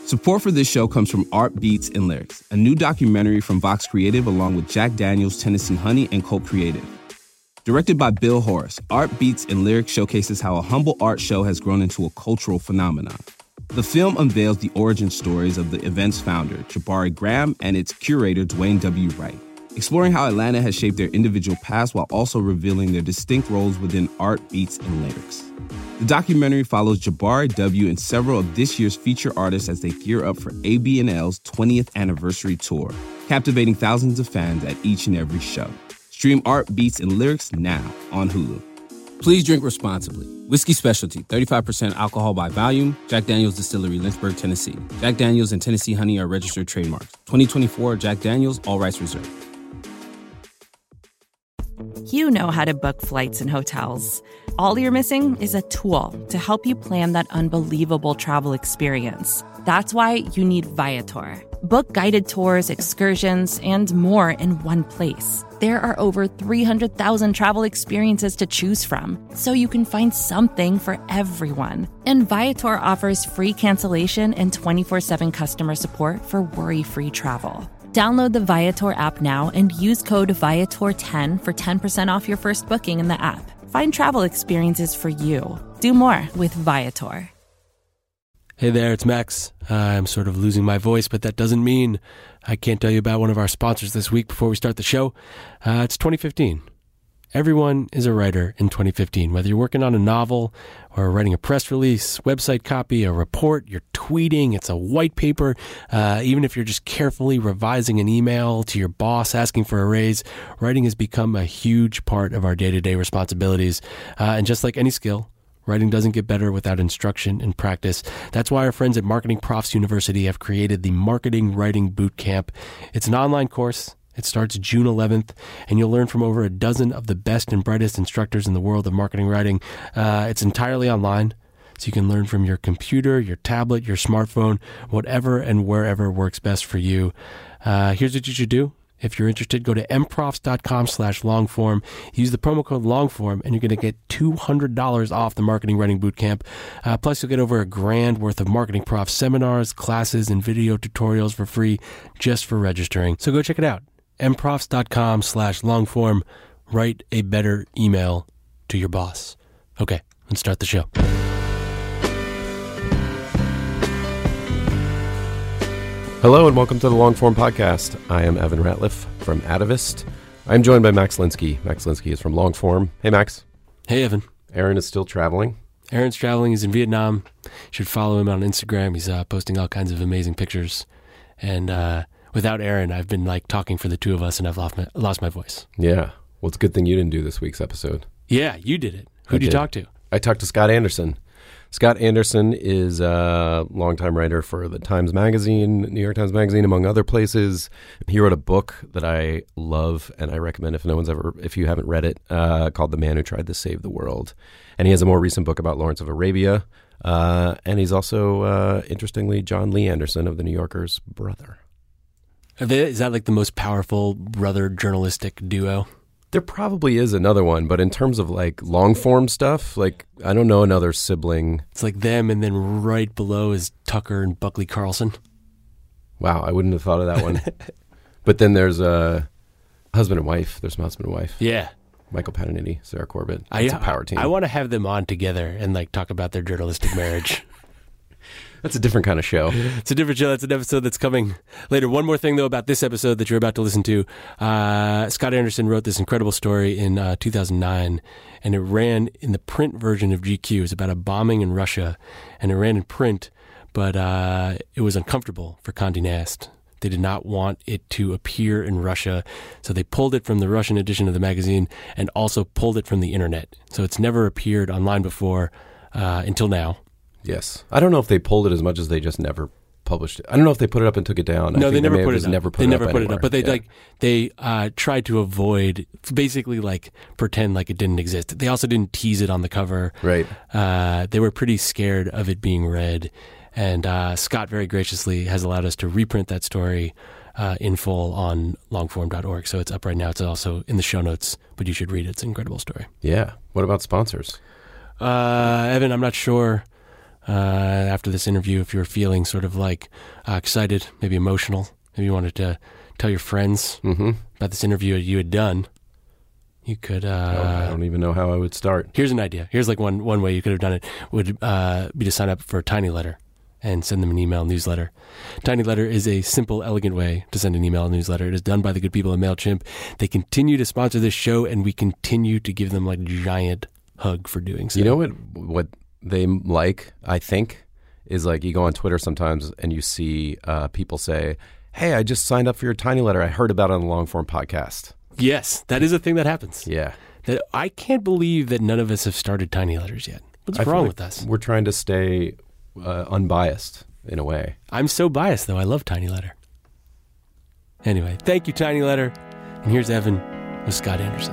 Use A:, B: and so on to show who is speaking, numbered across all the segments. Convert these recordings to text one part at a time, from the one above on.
A: Support for this show comes from Art Beats and Lyrics, a new documentary from Vox Creative along with Jack Daniels, Tennessee Honey, and Cult Creative. Directed by Bill Horace, Art Beats and Lyrics showcases how a humble art show has grown into a cultural phenomenon. The film unveils the origin stories of the event's founder, Jabari Graham, and its curator, Dwayne W. Wright, exploring how Atlanta has shaped their individual paths while also revealing their distinct roles within Art Beats and Lyrics. The documentary follows Jabari W. and several of this year's feature artists as they gear up for AB&L's 20th anniversary tour, captivating thousands of fans at each and every show. Stream Art Beats and Lyrics now on Hulu. Please drink responsibly. Whiskey Specialty, 35% alcohol by volume. Jack Daniels Distillery, Lynchburg, Tennessee. Jack Daniels and Tennessee Honey are registered trademarks. 2024 Jack Daniels, all rights reserved.
B: You know how to book flights and hotels. All you're missing is a tool to help you plan that unbelievable travel experience. That's why you need Viator. Book guided tours, excursions, and more in one place. There are over 300,000 travel experiences to choose from, so you can find something for everyone. And Viator offers free cancellation and 24/7 customer support for worry-free travel. Download the Viator app now and use code Viator10 for 10% off your first booking in the app. Find travel experiences for you. Do more with Viator.
C: Hey there, it's Max. I'm sort of losing my voice, but that doesn't mean I can't tell you about one of our sponsors this week before we start the show. It's 2015. Everyone is a writer in 2015, whether you're working on a novel or writing a press release, website copy, a report, you're tweeting, it's a white paper, even if you're just carefully revising an email to your boss asking for a raise, writing has become a huge part of our day-to-day responsibilities. And just like any skill, writing doesn't get better without instruction and practice. That's why our friends at Marketing Profs University have created the Marketing Writing Bootcamp. It's an online course. It starts June 11th, and you'll learn from over a dozen of the best and brightest instructors in the world of marketing writing. It's entirely online, so you can learn from your computer, your tablet, your smartphone, whatever and wherever works best for you. Here's what you should do. If you're interested, go to mprofs.com/longform. Use the promo code longform, and you're going to get $200 off the Marketing Writing Bootcamp. Plus, you'll get over $1,000 worth of Marketing Prof seminars, classes, and video tutorials for free just for registering. So go check it out. mprofs.com/longform. Write a better email to your boss. Okay, let's start the show.
D: Hello and welcome to the Longform Podcast. I am Evan Ratliff from Atavist. I'm joined by Max Linsky. Max Linsky is from Longform. Hey, Max.
C: Hey, Evan.
D: Aaron is still traveling.
C: Aaron's traveling. He's in Vietnam. You should follow him on Instagram. He's posting all kinds of amazing pictures. And without Aaron, I've been talking for the two of us, and I've lost my voice.
D: Yeah. Well, it's a good thing you didn't do this week's episode.
C: Yeah, you did it. Who'd you talk to?
D: I talked to Scott Anderson. Scott Anderson is a longtime writer for the Times Magazine, New York Times Magazine, among other places. He wrote a book that I love, and I recommend if you haven't read it, called The Man Who Tried to Save the World. And he has a more recent book about Lawrence of Arabia. And he's also, interestingly, John Lee Anderson of The New Yorker's brother.
C: Is that the most powerful brother journalistic duo?
D: There probably is another one, but in terms of long form stuff, I don't know another sibling.
C: It's like them, and then right below is Tucker and Buckley Carlson.
D: Wow, I wouldn't have thought of that one. But then there's husband and wife. There's some husband and wife.
C: Yeah.
D: Michael Paterniti, Sarah Corbett. It's a power team.
C: I want to have them on together and talk about their journalistic marriage.
D: That's a different kind of show.
C: It's a different show. That's an episode that's coming later. One more thing, though, about this episode that you're about to listen to. Scott Anderson wrote this incredible story in 2009, and it ran in the print version of GQ. It was about a bombing in Russia, and it ran in print, but it was uncomfortable for Condé Nast. They did not want it to appear in Russia, so they pulled it from the Russian edition of the magazine and also pulled it from the internet. So it's never appeared online before until now.
D: Yes. I don't know if they pulled it as much as they just never published it. I don't know if they put it up and took it down.
C: No, they never put it up.
D: They never put it up.
C: But they tried to avoid, basically pretend like it didn't exist. They also didn't tease it on the cover.
D: Right.
C: They were pretty scared of it being read. And Scott very graciously has allowed us to reprint that story in full on longform.org. So it's up right now. It's also in the show notes, but you should read it. It's an incredible story.
D: Yeah. What about sponsors?
C: Evan, I'm not sure after this interview, if you're feeling sort of like excited, maybe emotional, maybe you wanted to tell your friends about this interview you had done, you could...
D: I don't even know how I would start.
C: Here's an idea. Here's like one way you could have done it would be to sign up for a Tiny Letter and send them an email newsletter. Tiny Letter is a simple, elegant way to send an email newsletter. It is done by the good people at MailChimp. They continue to sponsor this show, and we continue to give them like a giant hug for doing so.
D: You know what they like, I think, is like you go on Twitter sometimes and you see people say, hey, I just signed up for your Tiny Letter. I heard about it on the Long Form podcast.
C: Yes, that is a thing that happens.
D: Yeah.
C: That I can't believe that none of us have started Tiny Letters yet. What's wrong with us?
D: We're trying to stay unbiased in a way.
C: I'm so biased, though. I love Tiny Letter. Anyway, thank you, Tiny Letter. And here's Evan with Scott Anderson.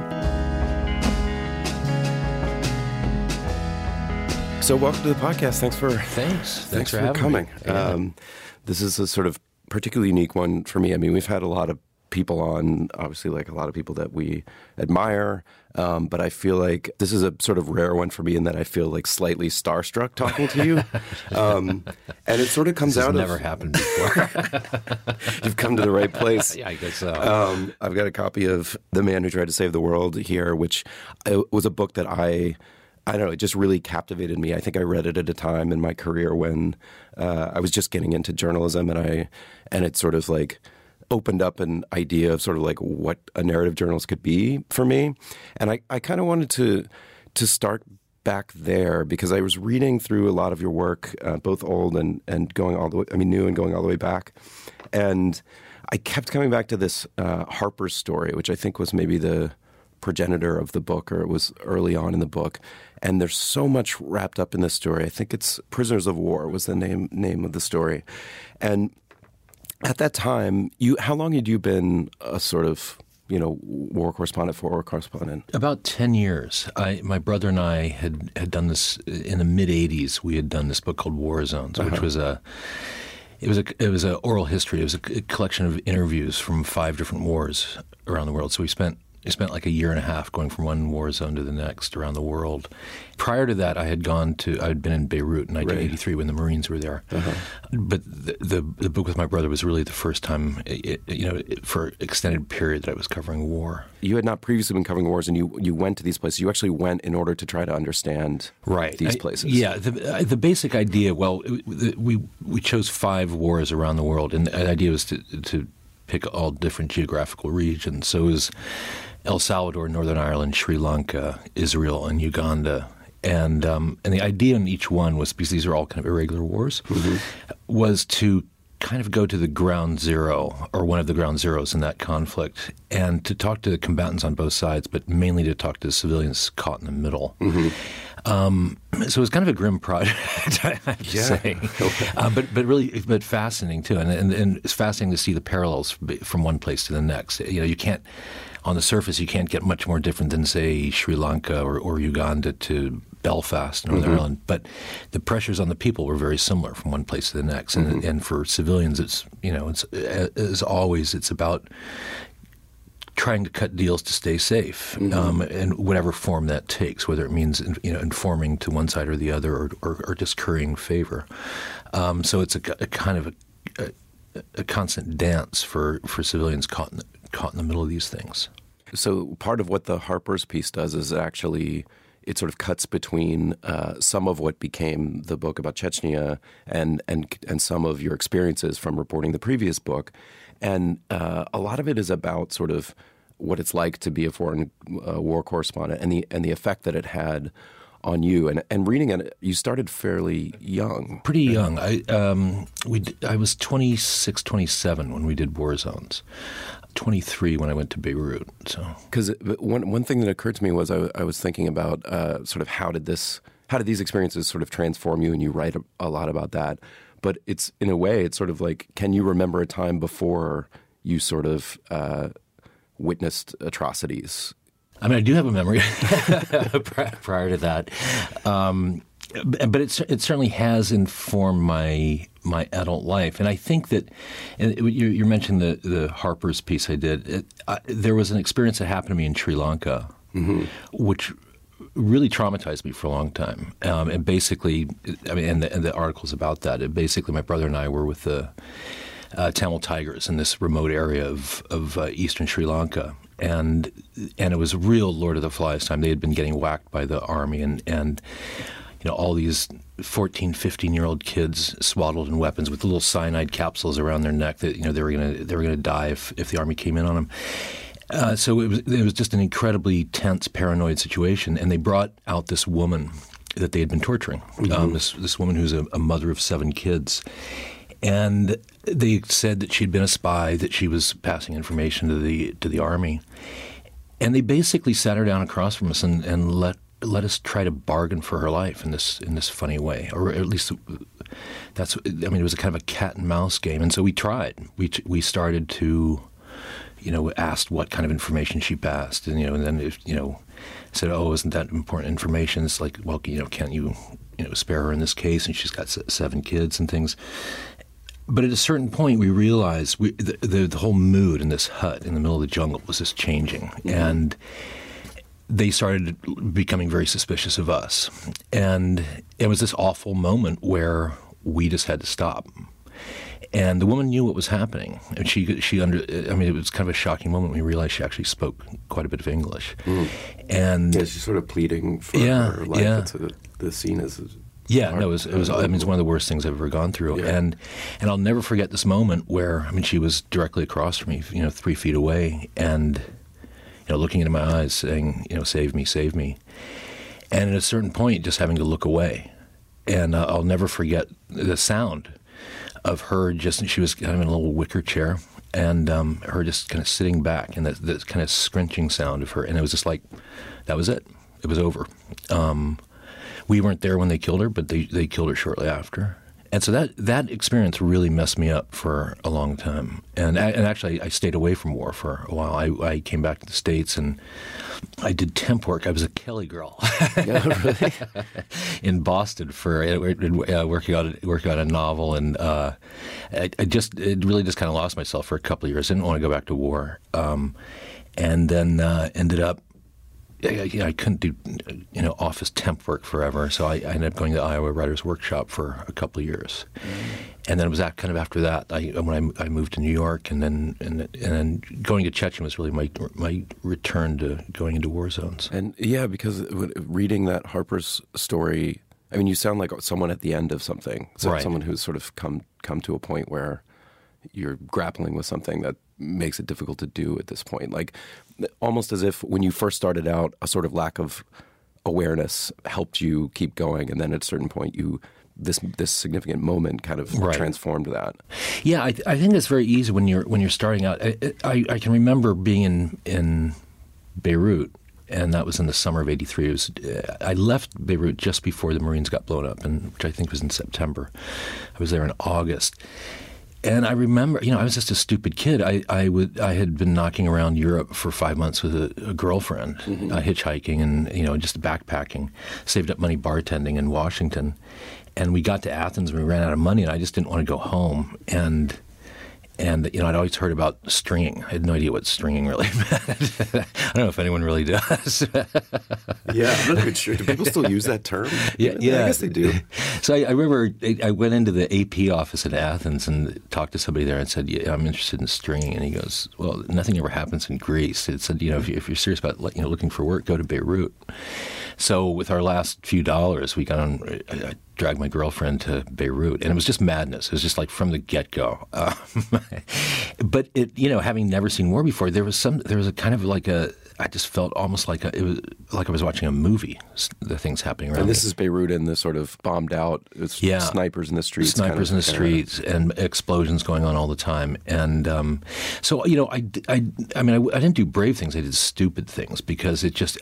E: So welcome to the podcast. Thanks for coming.
D: Yeah.
E: This is a sort of particularly unique one for me. I mean, we've had a lot of people on, obviously, like a lot of people that we admire, but I feel like this is a sort of rare one for me in that I feel like slightly starstruck talking to you. And it sort of comes
F: this
E: out
F: has
E: of...
F: never happened before.
E: You've come to the right place.
F: Yeah, I guess so.
E: I've got a copy of The Man Who Tried to Save the World here, which was a book that I don't know, it just really captivated me. I think I read it at a time in my career when I was just getting into journalism, and it sort of like opened up an idea of sort of like what a narrative journalist could be for me. And I kind of wanted to start back there because I was reading through a lot of your work, both old and going all the way, new and going all the way back. And I kept coming back to this Harper's story, which I think was maybe the progenitor of the book, or it was early on in the book. And there's so much wrapped up in this story. I think it's Prisoners of War was the name of the story. And at that time, how long had you been a sort of, war correspondent, war correspondent?
F: About 10 years. My brother and I had done this in the mid-'80s. We had done this book called War Zones, which was a oral history. It was a collection of interviews from 5 different wars around the world. So we spent like a year and a half going from one war zone to the next around the world. Prior to that, I had been in Beirut in 1983 when the Marines were there. But the book with my brother was really the first time, for extended period that I was covering war.
E: You had not previously been covering wars, and you went to these places. You actually went in order to try to understand these places.
F: The basic idea. Well, we chose 5 wars around the world, and the idea was to pick all different geographical regions. So it was El Salvador, Northern Ireland, Sri Lanka, Israel, and Uganda. And the idea in each one was, because these are all kind of irregular wars, was to kind of go to the ground zero, or one of the ground zeros in that conflict, and to talk to the combatants on both sides, but mainly to talk to civilians caught in the middle. So it was kind of a grim project, I have to say, but fascinating too, and it's fascinating to see the parallels from one place to the next. You can't, on the surface, you can't get much more different than, say, Sri Lanka or Uganda to Belfast, Northern Ireland, but the pressures on the people were very similar from one place to the next. And for civilians, it's as always, it's about trying to cut deals to stay safe, in whatever form that takes, whether it means informing to one side or the other, or just currying favor. So it's a kind of a constant dance for civilians caught in the middle of these things.
E: So part of what the Harper's piece does is actually it sort of cuts between some of what became the book about Chechnya and some of your experiences from reporting the previous book. And a lot of it is about sort of what it's like to be a foreign war correspondent and the effect that it had on you. And reading it, you started fairly young.
F: Pretty young. I was 26, 27 when we did War Zones. 23 when I went to Beirut. So,
E: because one thing that occurred to me was I was thinking about sort of how did these experiences sort of transform you, and you write a lot about that. But it's, in a way, it's sort of like, can you remember a time before you sort of witnessed atrocities?
F: I mean, I do have a memory prior to that, but it certainly has informed my adult life. And I think that, and you mentioned the Harper's piece I did. There was an experience that happened to me in Sri Lanka, which really traumatized me for a long time. And basically, and the articles about that. Basically, my brother and I were with the Tamil Tigers in this remote area of eastern Sri Lanka, and it was real Lord of the Flies time. They had been getting whacked by the army, and all these 14, 15-year-old kids swaddled in weapons with little cyanide capsules around their neck that they were gonna die if the army came in on them. So it was just an incredibly tense, paranoid situation, and they brought out this woman that they had been torturing. Mm-hmm. This woman who's a mother of 7 kids, and they said that she'd been a spy, that she was passing information to the army, and they basically sat her down across from us and let us try to bargain for her life in this funny way, or at least it was a kind of a cat and mouse game. And so we tried. We started to, asked what kind of information she passed, and then said, "Oh, isn't that important information?" It's like, well, can't you spare her in this case? And she's got 7 kids and things. But at a certain point, we realized the whole mood in this hut in the middle of the jungle was just changing, mm-hmm. and they started becoming very suspicious of us. And it was this awful moment where we just had to stop. And the woman knew what was happening. And it was kind of a shocking moment when we realized she actually spoke quite a bit of English. Mm. And
E: she's sort of pleading for her life. Yeah. The scene is...
F: Yeah, no, it was. It's one of the worst things I've ever gone through, yeah. and I'll never forget this moment where she was directly across from me, 3 feet away, and looking into my eyes, saying, "Save me, save me," and at a certain point, just having to look away, and I'll never forget the sound of her. She was kind of in a little wicker chair, and her just kind of sitting back, and that kind of scrunching sound of her, and it was just like, that was it. It was over. We weren't there when they killed her, but they killed her shortly after. And so that experience really messed me up for a long time. And actually, I stayed away from war for a while. I came back to the States, and I did temp work. I was a Kelly girl
E: really?
F: in Boston working on a novel. And I really just kind of lost myself for a couple of years. I didn't want to go back to war. And then ended up, I couldn't do office temp work forever, so I ended up going to the Iowa Writers Workshop for a couple of years, and then it was kind of after that when I moved to New York, and then going to Chechen was really my return to going into war zones.
E: And yeah, because reading that Harper's story, you sound like someone at the end of something,
F: right.
E: Someone who's sort of come to a point where you're grappling with something that makes it difficult to do at this point. Like almost as if when you first started out, a sort of lack of awareness helped you keep going, and then at a certain point, this significant moment kind of
F: right.
E: transformed that.
F: Yeah, I think it's very easy when you're starting out. I can remember being in Beirut, and that was in the summer of '83. I left Beirut just before the Marines got blown up, which I think was in September. I was there in August. And I remember, I was just a stupid kid. I had been knocking around Europe for 5 months with a girlfriend, mm-hmm. Hitchhiking and, just backpacking, saved up money bartending in Washington. And we got to Athens and we ran out of money, and I just didn't want to go home. And I'd always heard about stringing. I had no idea what stringing really meant. I don't know if anyone really does.
E: Yeah, I'm not even sure. Do people still use that term?
F: Yeah,
E: I guess they do.
F: So I remember I went into the AP office in Athens and talked to somebody there and said, "Yeah, I'm interested in stringing." And he goes, "Well, nothing ever happens in Greece." It said, if you're serious about looking for work, go to Beirut. So with our last few dollars, we got on. I dragged my girlfriend to Beirut, and it was just madness. It was just like from the get-go. But having never seen war before, there was a kind of like I just felt almost like it was like I was watching a movie. The things happening around.
E: And this is Beirut in the sort of bombed out. It's snipers in the streets.
F: Snipers in the streets and explosions going on all the time. And so I didn't do brave things. I did stupid things because it just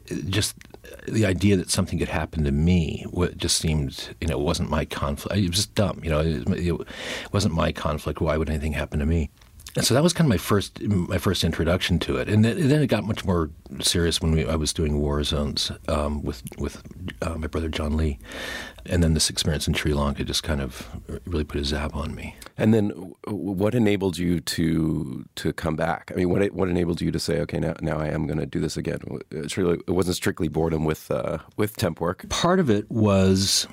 F: the idea that something could happen to me just seemed, it wasn't my conflict. It was just dumb. It wasn't my conflict. Why would anything happen to me? so that was kind of my first introduction to it, and then it got much more serious when I was doing War Zones with my brother John Lee, and then this experience in Sri Lanka just kind of really put a zap on me.
E: And then, what enabled you to come back? I mean, what enabled you to say, okay, now I am going to do this again? It wasn't strictly boredom with temp work.
F: Part of it was.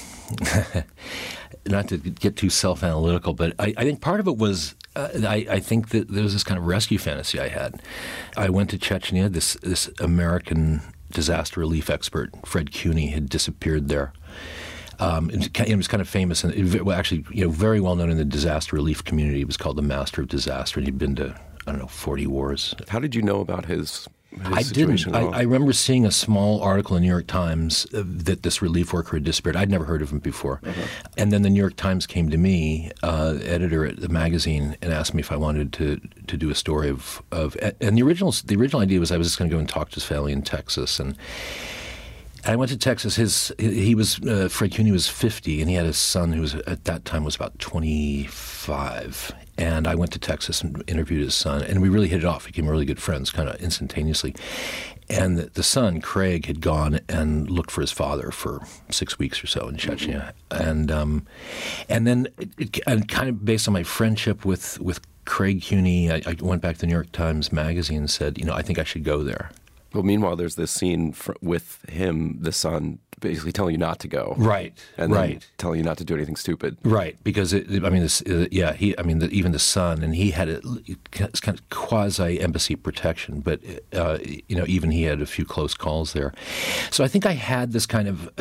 F: Not to get too self-analytical, but I think part of it was I think that there was this kind of rescue fantasy I had. I went to Chechnya. This American disaster relief expert, Fred Cuny, had disappeared there. It was kind of famous and actually very well known in the disaster relief community. He was called the Master of Disaster, and he'd been to 40 wars.
E: How did you know about his
F: I didn't. I remember seeing a small article in the New York Times that this relief worker had disappeared. I'd never heard of him before. And then the New York Times came to me, editor at the magazine, and asked me if I wanted to do a story of and the original idea was I was just going to go and talk to his family in Texas. And I went to Texas. Fred Cuny was 50, and he had a son who was at that time was about 25. And I went to Texas and interviewed his son, and we really hit it off. We became really good friends, kind of instantaneously. And the son, Craig, had gone and looked for his father for 6 weeks or so in Chechnya, and then kind of based on my friendship with Craig Cuny, I went back to the New York Times magazine and said, I think I should go there.
E: Well, meanwhile, there's this scene with him, the son, basically telling you not to go,
F: right,
E: and then telling you not to do anything stupid,
F: right? Because even the son, and he had it's kind of quasi embassy protection, but even he had a few close calls there. So I think I had this kind of.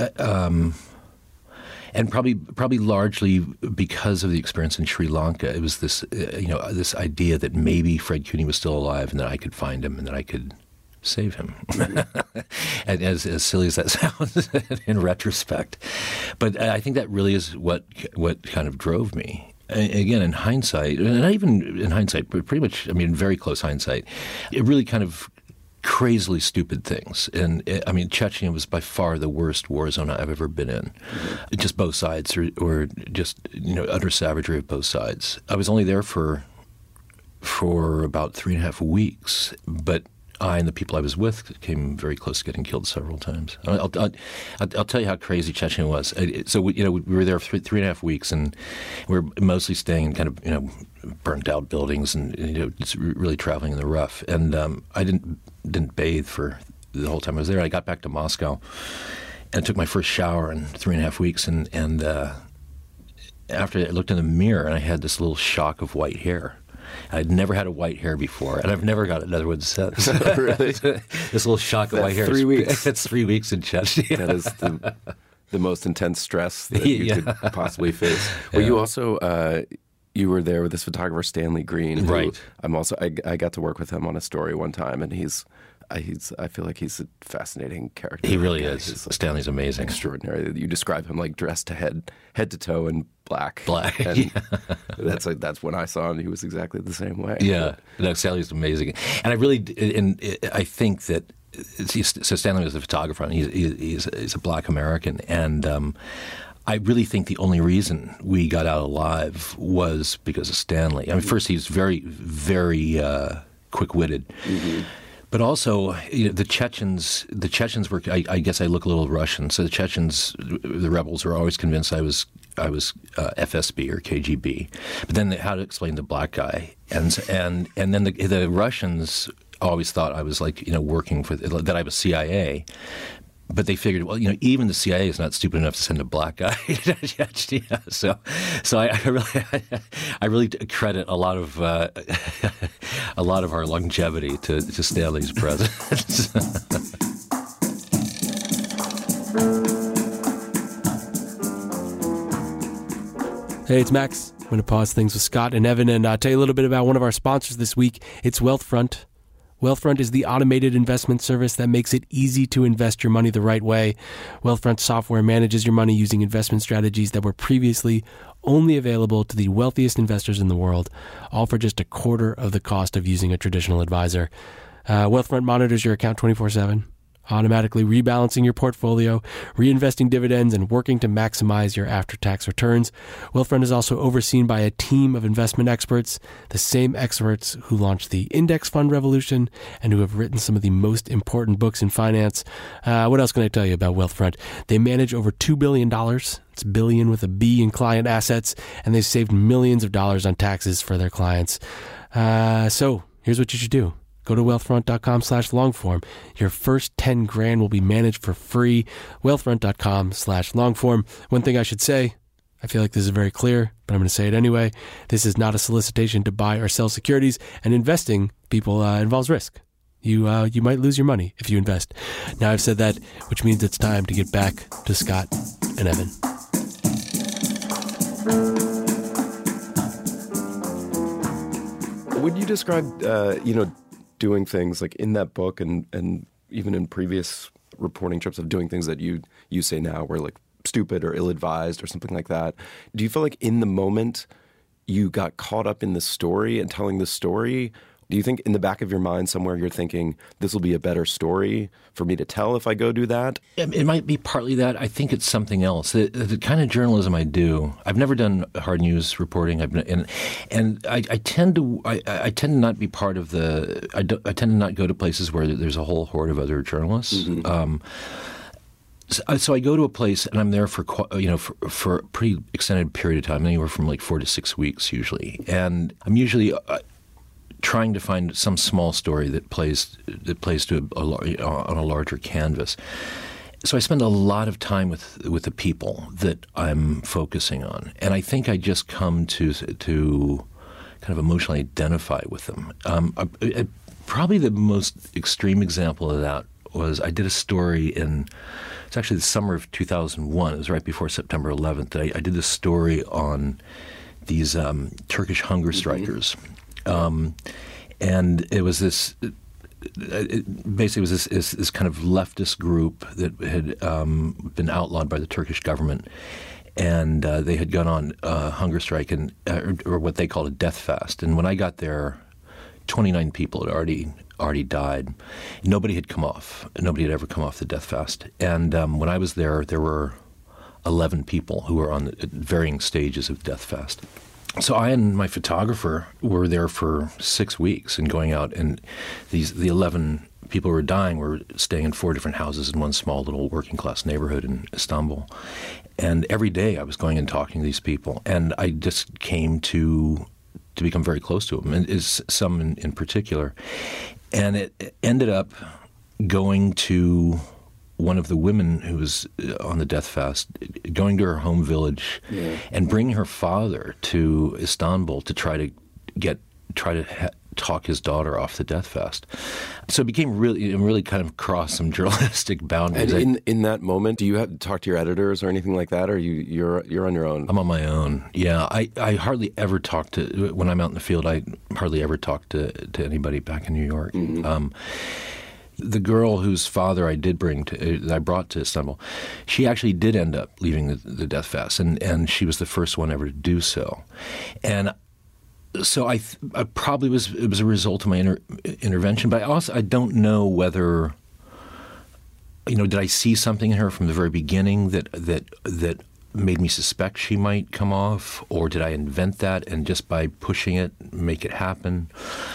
F: And probably largely because of the experience in Sri Lanka, it was this this idea that maybe Fred Cuny was still alive and that I could find him and that I could save him. And as silly as that sounds in retrospect, but I think that really is what kind of drove me. And again, in hindsight, and not even in hindsight, but pretty much, very very close hindsight, it really kind of crazily stupid things. And Chechnya was by far the worst war zone I've ever been in. Just both sides, or just utter savagery of both sides. I was only there for about 3.5 weeks, but I and the people I was with came very close to getting killed several times. I'll tell you how crazy Chechnya was. So we were there for 3.5 weeks, and we were mostly staying in kind of burnt out buildings, and just really traveling in the rough. And I didn't bathe for the whole time I was there. I got back to Moscow and took my first shower in 3.5 weeks, and after I looked in the mirror, and I had this little shock of white hair. I'd never had a white hair before, and I've never got another one since.
E: Really?
F: This little shock of white hair.
E: 3 weeks.
F: That's 3 weeks in Chechnya.
E: That is the most intense stress that you could possibly face. Well, you also you were there with this photographer Stanley Green.
F: Right.
E: I got to work with him on a story one time, and I feel like he's a fascinating character.
F: He really is. Stanley's amazing.
E: Extraordinary. You describe him like dressed to head to toe in black.
F: Black.
E: And that's when I saw him. He was exactly the same way.
F: Yeah. No, Stanley's amazing. And I think that so Stanley was the photographer, and he's a black American, and I really think the only reason we got out alive was because of Stanley. First, he's very, very quick-witted. Mm-hmm. But also, the Chechens were. I guess I look a little Russian. So the Chechens, the rebels, were always convinced I was FSB or KGB. But then how to explain the black guy, and then the Russians always thought I was working for that I was CIA. But they figured, well, even the CIA is not stupid enough to send a black guy to Chechnya. So I really credit a lot of our longevity to Stanley's presence.
C: Hey, it's Max. I'm going to pause things with Scott and Evan and tell you a little bit about one of our sponsors this week. It's Wealthfront. Wealthfront is the automated investment service that makes it easy to invest your money the right way. Wealthfront software manages your money using investment strategies that were previously only available to the wealthiest investors in the world, all for just a quarter of the cost of using a traditional advisor. Wealthfront monitors your account 24/7, automatically rebalancing your portfolio, reinvesting dividends, and working to maximize your after-tax returns. Wealthfront is also overseen by a team of investment experts, the same experts who launched the index fund revolution and who have written some of the most important books in finance. What else can I tell you about Wealthfront? They manage over $2 billion. It's billion with a B in client assets, and they've saved millions of dollars on taxes for their clients. So here's what you should do. Go to wealthfront.com/longform. Your first 10 grand will be managed for free. Wealthfront.com/longform. One thing I should say, I feel like this is very clear, but I'm going to say it anyway. This is not a solicitation to buy or sell securities, and investing, people, involves risk. You might lose your money if you invest. Now I've said that, which means it's time to get back to Scott and Evan.
E: Would you describe, doing things like in that book and even in previous reporting trips of doing things that you say now were like stupid or ill-advised or something like that? Do you feel like in the moment you got caught up in the story and telling the story? Do you think in the back of your mind somewhere you're thinking, this will be a better story for me to tell if I go do that?
F: It might be partly that. I think it's something else. The kind of journalism I do, I've never done hard news reporting. I tend to not be part of the. I tend to not go to places where there's a whole horde of other journalists. Mm-hmm. So I go to a place and I'm there for a pretty extended period of time, anywhere from like 4 to 6 weeks usually, and I'm usually trying to find some small story that plays to on a larger canvas. So I spend a lot of time with the people that I'm focusing on, and I think I just come to kind of emotionally identify with them. Probably the most extreme example of that was I did a story it's actually the summer of 2001. It was right before September 11th. I did this story on these Turkish hunger strikers. And it was this. Basically, it was this kind of leftist group that had been outlawed by the Turkish government, and they had gone on a hunger strike or what they called a death fast. And when I got there, 29 people had already died. Nobody had come off. Nobody had ever come off the death fast. And when I was there were 11 people who were on varying stages of death fast. So I and my photographer were there for 6 weeks and going out, and the 11 people who were dying were staying in 4 different houses in one small little working class neighborhood in Istanbul. And every day I was going and talking to these people, and I just came to become very close to them, and some in particular. And it ended up going to one of the women who was on the death fast, going to her home village and bringing her father to Istanbul to try to talk his daughter off the death fast. So it became really kind of crossed some journalistic boundaries.
E: And in that moment, do you have to talk to your editors or anything like that, or you're on your own?
F: I'm on my own. Yeah, I hardly ever talk to, when I'm out in the field, I hardly ever talk to anybody back in New York. Mm-hmm. The girl whose father I brought to Istanbul, she actually did end up leaving the death fast, and she was the first one ever to do so. And so I probably it was a result of my intervention, but I don't know whether, did I see something in her from the very beginning that made me suspect she might come off, or did I invent that and just by pushing it make it happen?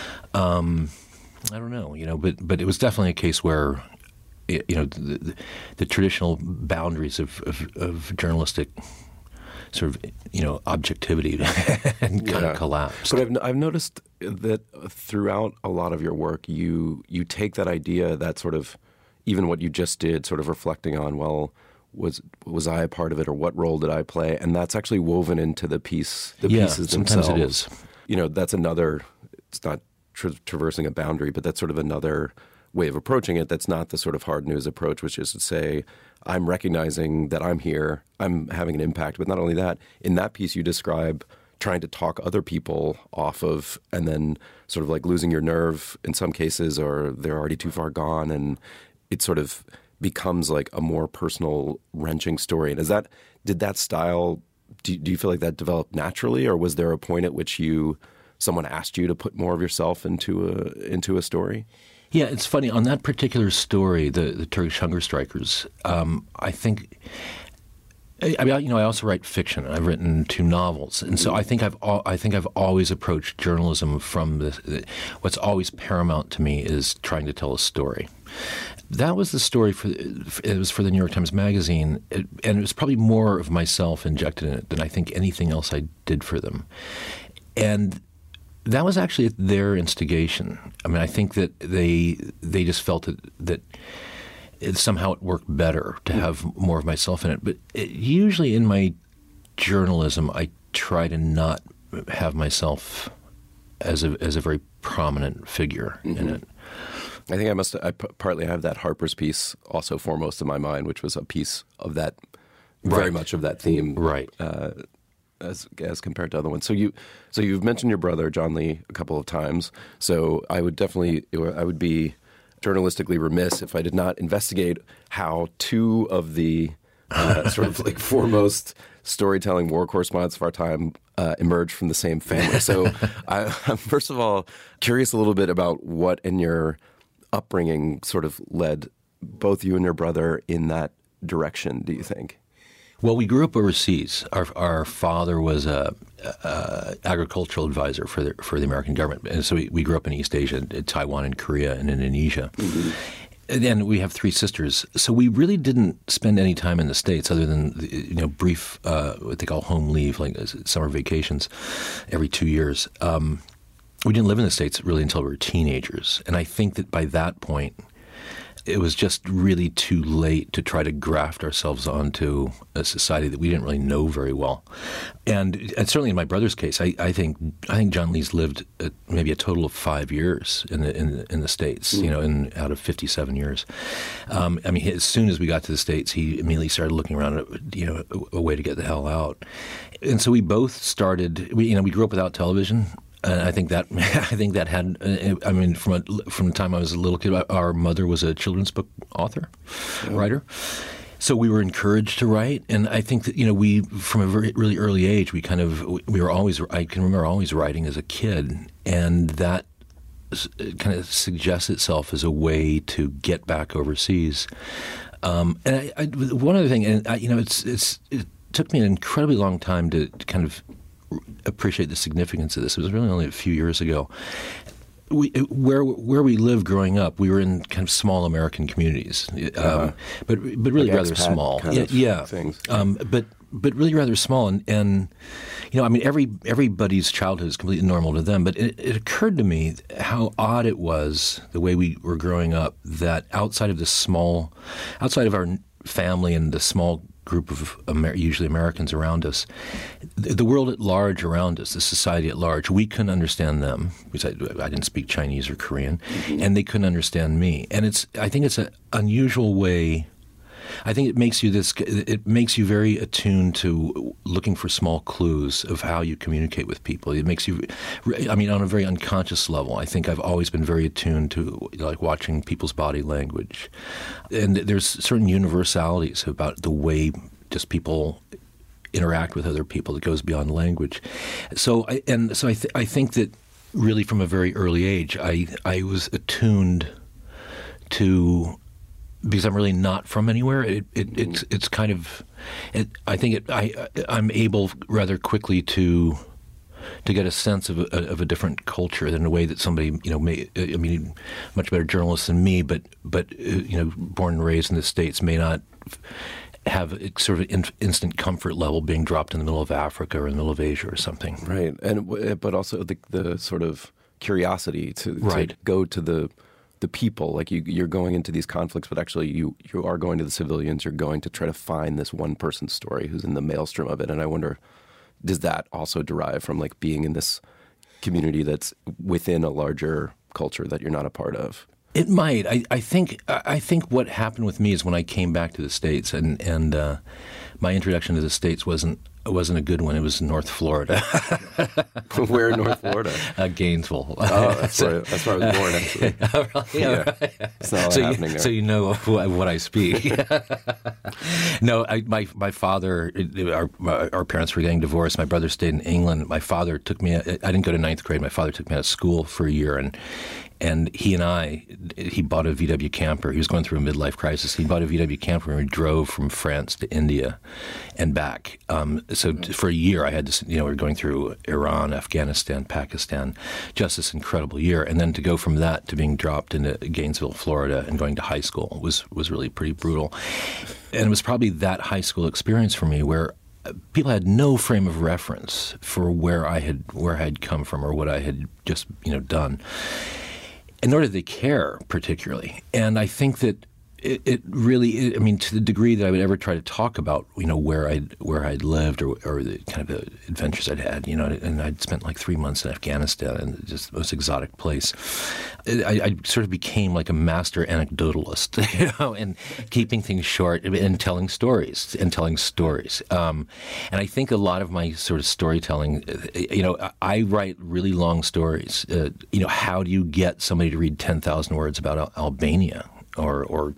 F: I don't know, but it was definitely a case where, the traditional boundaries of journalistic sort of, objectivity and kind of collapsed.
E: But I've noticed that throughout a lot of your work, you take that idea, that sort of, even what you just did, sort of reflecting on, well, was I a part of it, or what role did I play? And that's actually woven into the pieces themselves.
F: Sometimes it is.
E: That's another. It's not traversing a boundary, but that's sort of another way of approaching it. That's not the sort of hard news approach, which is to say, I'm recognizing that I'm here, I'm having an impact. But not only that, in that piece you describe trying to talk other people off of, and then sort of like losing your nerve in some cases, or they're already too far gone, and it sort of becomes like a more personal, wrenching story. And did that style, do you feel like that developed naturally, or was there a point at which someone asked you to put more of yourself into a story?
F: Yeah, it's funny. On that particular story, the Turkish hunger strikers, I think... I mean, I also write fiction. I've written 2 novels, and so I think I've always approached journalism from what's always paramount to me is trying to tell a story. That was the story it was for the New York Times Magazine, and it was probably more of myself injected in it than I think anything else I did for them. And that was actually at their instigation. I mean, I think that they just felt that somehow it worked better to have more of myself in it. But usually in my journalism, I try to not have myself as a very prominent figure in it.
E: I think I partly have that Harper's piece also foremost in my mind, which was a piece of that, very much of that theme.
F: Right.
E: As compared to other ones. So you've mentioned your brother, John Lee, a couple of times. So I would be journalistically remiss if I did not investigate how 2 of the sort of like foremost storytelling war correspondents of our time emerged from the same family. So I'm first of all curious a little bit about what in your upbringing sort of led both you and your brother in that direction, do you think?
F: Well, we grew up overseas. Our father was a agricultural advisor for the American government, and so we grew up in East Asia, Taiwan and Korea and Indonesia. Mm-hmm. And then we have 3 sisters, so we really didn't spend any time in the States other than brief what they call home leave, like summer vacations, every 2 years. We didn't live in the States really until we were teenagers, and I think that by that point, it was just really too late to try to graft ourselves onto a society that we didn't really know very well. And certainly in my brother's case, I think John Lee's lived maybe a total of 5 years in the States, out of 57 years. I mean, as soon as we got to the States, he immediately started looking around at, a way to get the hell out. And so we both started, we grew up without television. I think that had. I mean, from the time I was a little kid, our mother was a children's book author, writer. So we were encouraged to write, and I think that we from a really early age we were always. I can remember always writing as a kid, and that kind of suggests itself as a way to get back overseas. And one other thing, and it took me an incredibly long time to kind of appreciate the significance of this. It was really only a few years ago. Where we lived growing up, we were in kind of small American communities, but really like rather small.
E: Things.
F: But really rather small, and I mean everybody's childhood is completely normal to them. But it occurred to me how odd it was the way we were growing up, that outside of our family and the small group of usually Americans around us, the world at large around us, the society at large, we couldn't understand them because I didn't speak Chinese or Korean, and they couldn't understand me. And I think it's an unusual way. I think it makes you very attuned to looking for small clues of how you communicate with people. It makes you, I mean, on a very unconscious level, I think I've always been very attuned to like watching people's body language. And there's certain universalities about the way just people interact with other people that goes beyond language. So I think that really from a very early age, I was attuned to, because I'm really not from anywhere. It's kind of, I think I'm able rather quickly to get a sense of a different culture in a way that somebody may, I mean, much better journalist than me, but born and raised in the States may not have a sort of instant comfort level being dropped in the middle of Africa or in the middle of Asia or something.
E: Right, but also the sort of curiosity to go to the people, like you're going into these conflicts, but actually you are going to the civilians. You're going to try to find this one person's story who's in the maelstrom of it. And I wonder, does that also derive from like being in this community that's within a larger culture that you're not a part of?
F: It might. I think what happened with me is when I came back to the States, and my introduction to the States wasn't a good one. It was North Florida.
E: Where in North Florida?
F: Gainesville.
E: Oh, that's where I was born, actually.
F: Yeah.
E: It's not happening there.
F: So you know what I speak. No, my father, our parents were getting divorced. My brother stayed in England. My father took me, I didn't go to ninth grade. My father took me out of school for a year, and And he bought a VW camper. He was going through a midlife crisis. He bought a VW camper and we drove from France to India and back. So for a year, I had to, we were going through Iran, Afghanistan, Pakistan, just this incredible year. And then to go from that to being dropped into Gainesville, Florida, and going to high school was really pretty brutal. And it was probably that high school experience for me where people had no frame of reference for where I had come from or what I had just done, and nor did they care particularly. And I think that it really, I mean, to the degree that I would ever try to talk about, where I'd lived or the kind of adventures I'd had, and I'd spent like 3 months in Afghanistan, and just the most exotic place. I sort of became like a master anecdotalist, and keeping things short and telling stories. And I think a lot of my sort of storytelling, I write really long stories. How do you get somebody to read 10,000 words about Albania? Or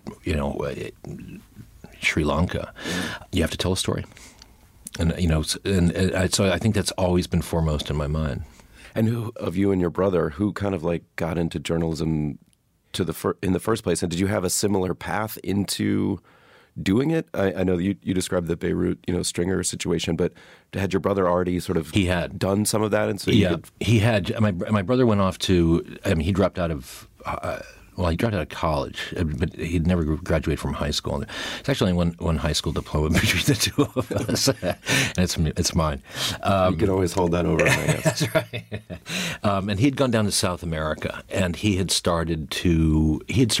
F: Sri Lanka, you have to tell a story, and so I think that's always been foremost in my mind.
E: And who of you and your brother who kind of like got into journalism in the first place, and did you have a similar path into doing it? I know that you described the Beirut stringer situation, but had your brother already sort of done some of that, and so
F: he had. My brother went off to. He dropped out of. Well, he dropped out of college, but he'd never graduated from high school. It's actually only one high school diploma between the two of us, and it's mine.
E: You can always hold that over, I guess.
F: That's right. And he'd gone down to South America, and he had started to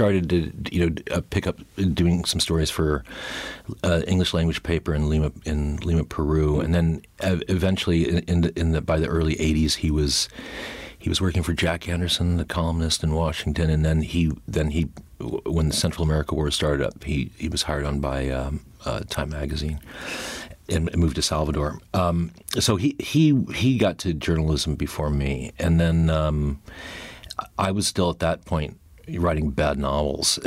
F: pick up doing some stories for English language paper in Lima, Peru, and then eventually by the early '80s he was working for Jack Anderson, the columnist in Washington, and then he when the Central America War started up, he was hired on by Time magazine and moved to Salvador. So he got to journalism before me, and then I was still at that point writing bad novels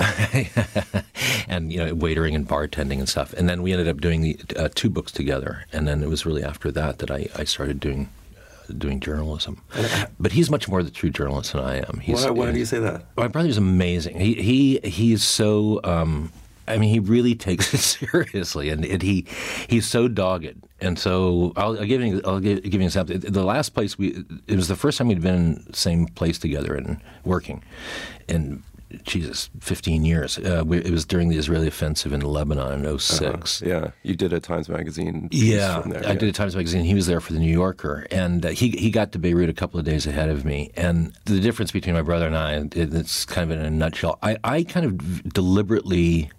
F: and waitering and bartending and stuff. And then we ended up doing the 2 books together, and then it was really after that I started doing journalism. But he's much more the true journalist than I am.
E: Why do you say that?
F: My brother's amazing. He's so he really takes it seriously, and he's so dogged. And so I'll give you an example. The last place it was the first time we'd been in the same place together and working, and 15 years. It was during the Israeli offensive in Lebanon in 2006.
E: Yeah, you did a Times Magazine piece from there.
F: I did a Times Magazine. He was there for the New Yorker, and he got to Beirut a couple of days ahead of me. And the difference between my brother and I, it's kind of in a nutshell. I kind of deliberately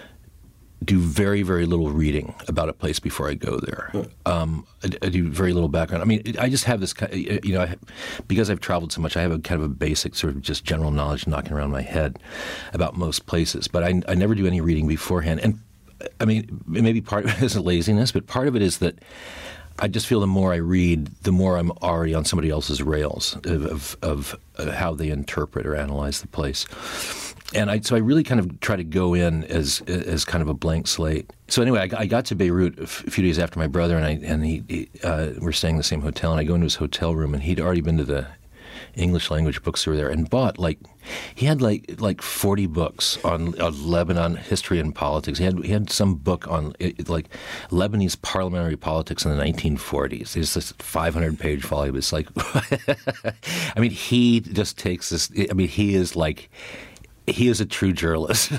F: do very, very little reading about a place before I go there. I do very little background. I mean, I just have this, because I've traveled so much, I have a kind of a basic sort of just general knowledge knocking around my head about most places. But I never do any reading beforehand. And I mean, maybe part of it is laziness, but part of it is that I just feel the more I read, the more I'm already on somebody else's rails of how they interpret or analyze the place. And so I really kind of try to go in as kind of a blank slate. So anyway, I got to Beirut a few days after my brother and he were staying in the same hotel, and I go into his hotel room, and he'd already been to the English language bookstore there and bought he had 40 books on Lebanon history and politics. He had some book on Lebanese parliamentary politics in the 1940s. It's this 500-page volume. It's like, I mean, he just takes this. I mean, he is a true journalist,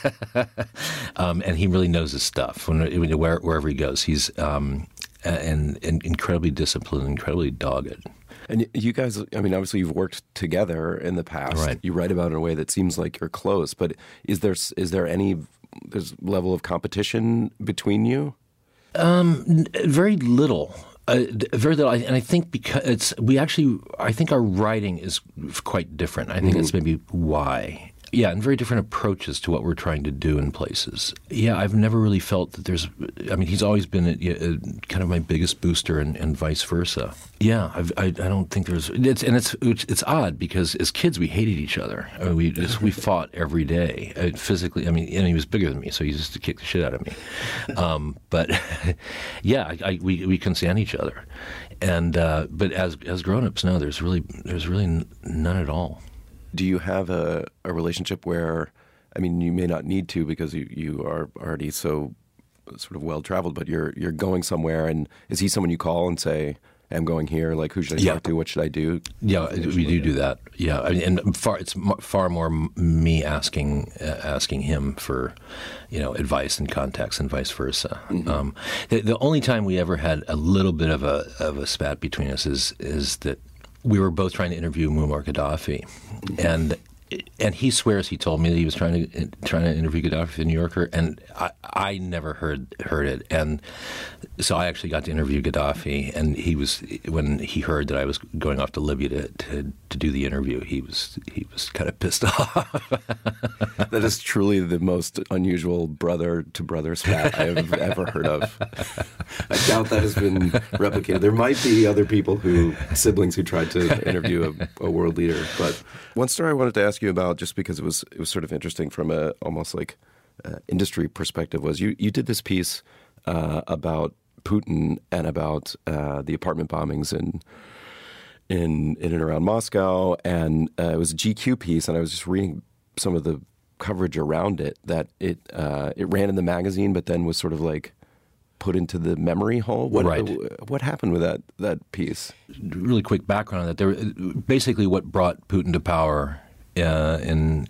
F: and he really knows his stuff. Wherever he goes, he's and incredibly disciplined, incredibly dogged.
E: And you guys, I mean, obviously you've worked together in the past.
F: Right.
E: You write about it in a way that seems like you're close, but there's level of competition between you?
F: Very little. Very little, and I think because I think our writing is quite different. I think that's maybe why. Yeah, and very different approaches to what we're trying to do in places. Yeah, I've never really felt that there's. I mean, he's always been kind of my biggest booster, and vice versa. Yeah, I don't think there's. It's odd because as kids we hated each other. I mean, we fought every day physically. I mean, and he was bigger than me, so he used to kick the shit out of me. But yeah, we couldn't stand each other. And but as grown-ups, no, there's really none at all.
E: Do you have a relationship where, I mean, you may not need to because you are already so sort of well-traveled, but you're going somewhere, and is he someone you call and say, I'm going here, like, who should I talk to? What should I do?
F: Yeah, we do that. Yeah, I mean, and it's far more me asking him for, advice and context, and vice versa. Mm-hmm. The only time we ever had a little bit of a spat between us is that we were both trying to interview Muammar Gaddafi, mm-hmm. And he swears he told me that he was trying to interview Gaddafi, the New Yorker, and I never heard it. And so I actually got to interview Gaddafi, and when he heard that I was going off to Libya to do the interview, he was kind of pissed off.
E: That is truly the most unusual brother-to-brother spat I have ever heard of. I doubt that has been replicated. There might be other siblings who tried to interview a world leader. But one story I wanted to ask you about, just because it was sort of interesting from a almost like industry perspective, was you did this piece about Putin and about the apartment bombings in and around Moscow, and it was a GQ piece, and I was just reading some of the coverage around it, that it ran in the magazine, but then was sort of like put into the memory hole. What happened with that piece?
F: Really quick background on that. Basically, what brought Putin to power in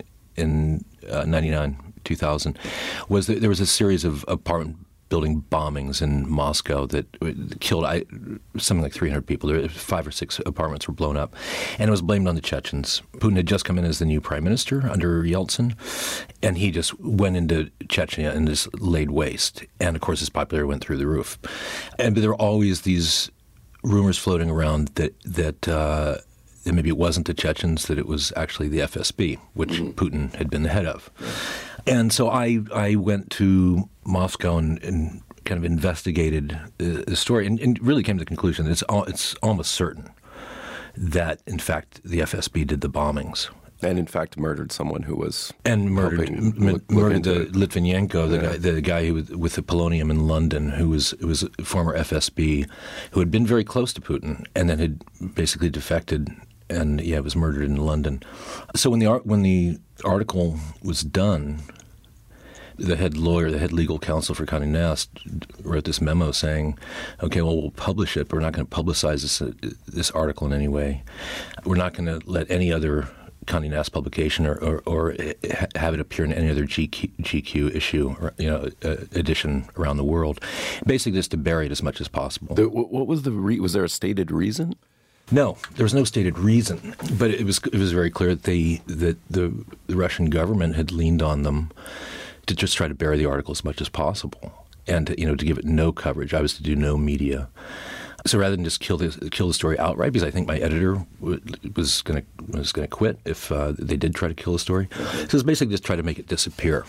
F: 99, 2000 was that there was a series of apartment building bombings in Moscow that killed something like 300 people. 5 or 6 apartments were blown up, and it was blamed on the Chechens. Putin had just come in as the new prime minister under Yeltsin, and he just went into Chechnya and just laid waste. And of course, his popularity went through the roof. But there were always these rumors floating around that maybe it wasn't the Chechens, that it was actually the FSB, which Putin had been the head of. And so I went to Moscow and kind of investigated the story, and really came to the conclusion that it's almost certain that, in fact, the FSB did the bombings.
E: And in fact, murdered someone who was
F: murdered the Litvinenko, the guy who was with the Polonium in London, who was a former FSB, who had been very close to Putin, and then had basically defected, and was murdered in London. So when the article was done, the head legal counsel for Condé Nast wrote this memo saying, okay, well, we'll publish it, but we're not going to publicize this article in any way. We're not going to let any other Condé Nast publication or have it appear in any other GQ issue or edition around the world. Basically, just to bury it as much as possible.
E: What was was there a stated reason?
F: No, there was no stated reason, but it was very clear that the Russian government had leaned on them to just try to bury the article as much as possible, and to give it no coverage. I was to do no media. So rather than just kill the story outright, because I think my editor was going to quit if they did try to kill the story. So it was basically just try to make it disappear.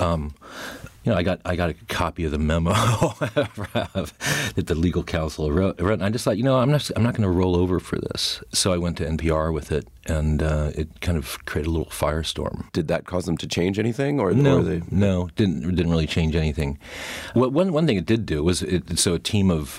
F: I got a copy of the memo that the legal counsel wrote, and I just thought, I'm not going to roll over for this. So I went to NPR with it, and it kind of created a little firestorm.
E: Did that cause them to change anything, or
F: no?
E: No,
F: didn't really change anything. One thing it did do was a team of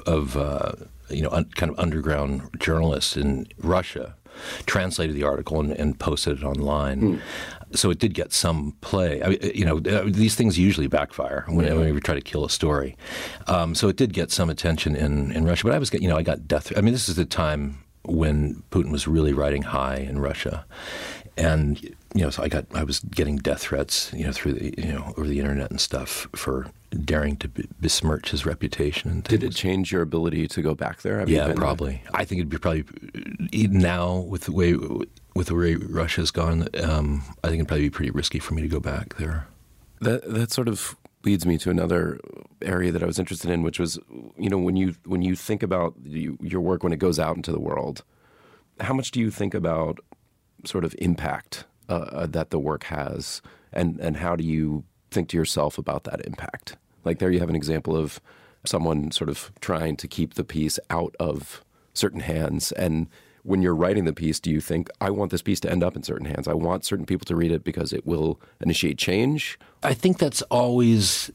F: kind of underground journalists in Russia translated the article and posted it online. So it did get some play. These things usually backfire when we try to kill a story. So it did get some attention in Russia. But I got death. This is the time when Putin was really riding high in Russia, and so I was getting death threats, through the over the internet and stuff for daring to besmirch his reputation. And
E: did it change your ability to go back there?
F: Yeah, probably. I think it'd be probably now with the way Russia's gone. I think it'd probably be pretty risky for me to go back there.
E: That sort of leads me to another area that I was interested in, which was when you think about your work when it goes out into the world, how much do you think about sort of impact that the work has, and how do you think to yourself about that impact? Like, there you have an example of someone sort of trying to keep the piece out of certain hands. And when you're writing the piece, do you think, I want this piece to end up in certain hands? I want certain people to read it because it will initiate change?
F: I think that's always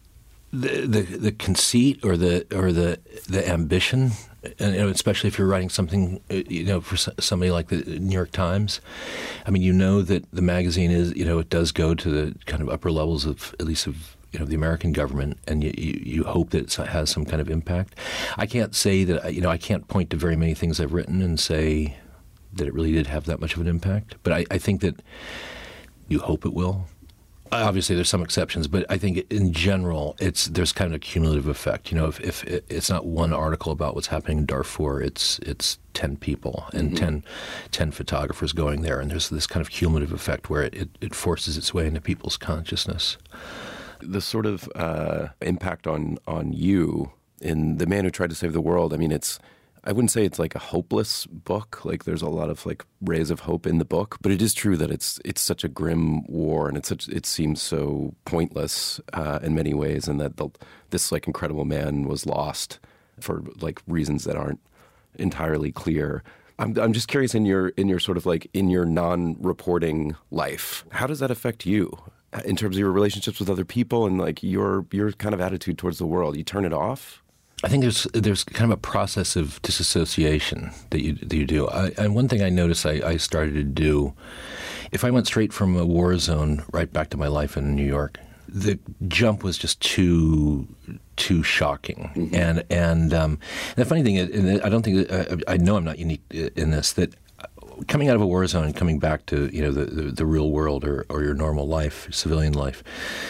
F: the conceit or the ambition, and especially if you're writing something, for somebody like the New York Times. I mean, that the magazine is, it does go to the kind of upper levels of, at least of, the American government, and you hope that it has some kind of impact. I can't say that, I can't point to very many things I've written and say that it really did have that much of an impact. But I think that you hope it will. Obviously, there's some exceptions, but I think in general, there's kind of a cumulative effect. If it's not one article about what's happening in Darfur, it's 10 people and 10 photographers going there, and there's this kind of cumulative effect where it forces its way into people's consciousness.
E: The sort of impact on you in The Man Who Tried to Save the World, I mean, I wouldn't say it's like a hopeless book. Like there's a lot of like rays of hope in the book, but it is true that it's such a grim war, and it seems so pointless in many ways, and that this like incredible man was lost for like reasons that aren't entirely clear. I'm just curious, in your sort of like in your non-reporting life, how does that affect you in terms of your relationships with other people and like your kind of attitude towards the world? You turn it off?
F: I think there's kind of a process of disassociation that you do. And one thing I noticed I started to do, if I went straight from a war zone right back to my life in New York, the jump was just too shocking. Mm-hmm. And the funny thing is, I don't think I know I'm not unique in this, that coming out of a war zone and coming back to the real world or your normal life, civilian life,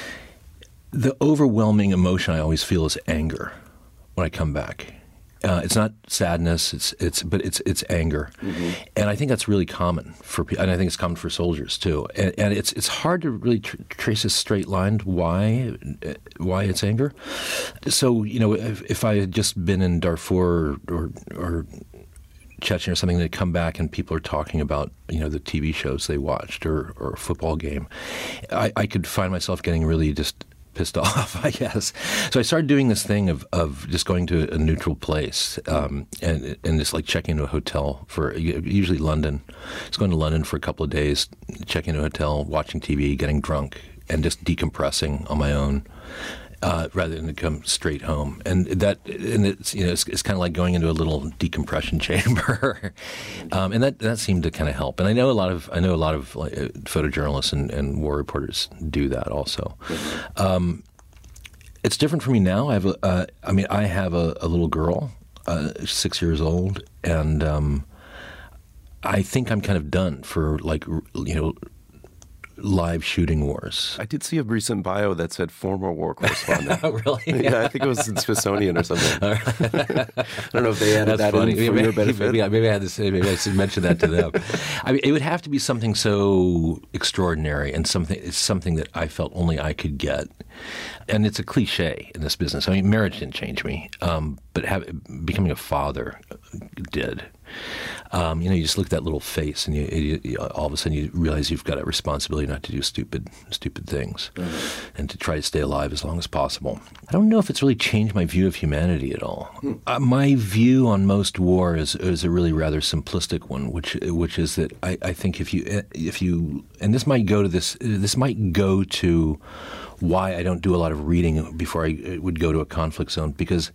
F: the overwhelming emotion I always feel is anger when I come back. It's not sadness, but it's anger. Mm-hmm. And I think that's really common for people, and I think it's common for soldiers too. And it's hard to really trace a straight line why it's anger. So, if I had just been in Darfur or Chechnya or something, they come back and people are talking about, the TV shows they watched or a football game, I could find myself getting really just pissed off, I guess. So I started doing this thing of just going to a neutral place and just like checking into a hotel for usually London. Just going to London for a couple of days, checking into a hotel, watching TV, getting drunk, and just decompressing on my own. Rather than to come straight home, and it's it's kind of like going into a little decompression chamber, and that seemed to kind of help. And I know a lot of like, photojournalists and war reporters do that also. It's different for me now. I have a little girl, 6 years old, and I think I'm kind of done for live shooting wars.
E: I did see a recent bio that said former war correspondent.
F: Oh, really?
E: Yeah, I think it was in Smithsonian or something. I don't know if they added that in for your benefit.
F: Maybe I had to say, maybe I should mention that to them. I mean, it would have to be something so extraordinary and something that I felt only I could get. And it's a cliche in this business. I mean, marriage didn't change me, but becoming a father did. You just look at that little face, and you all of a sudden you realize you've got a responsibility not to do stupid things, and to try to stay alive as long as possible. I don't know if it's really changed my view of humanity at all. My view on most war is a really rather simplistic one, which is that I think if you and this might go to why I don't do a lot of reading before I would go to a conflict zone, because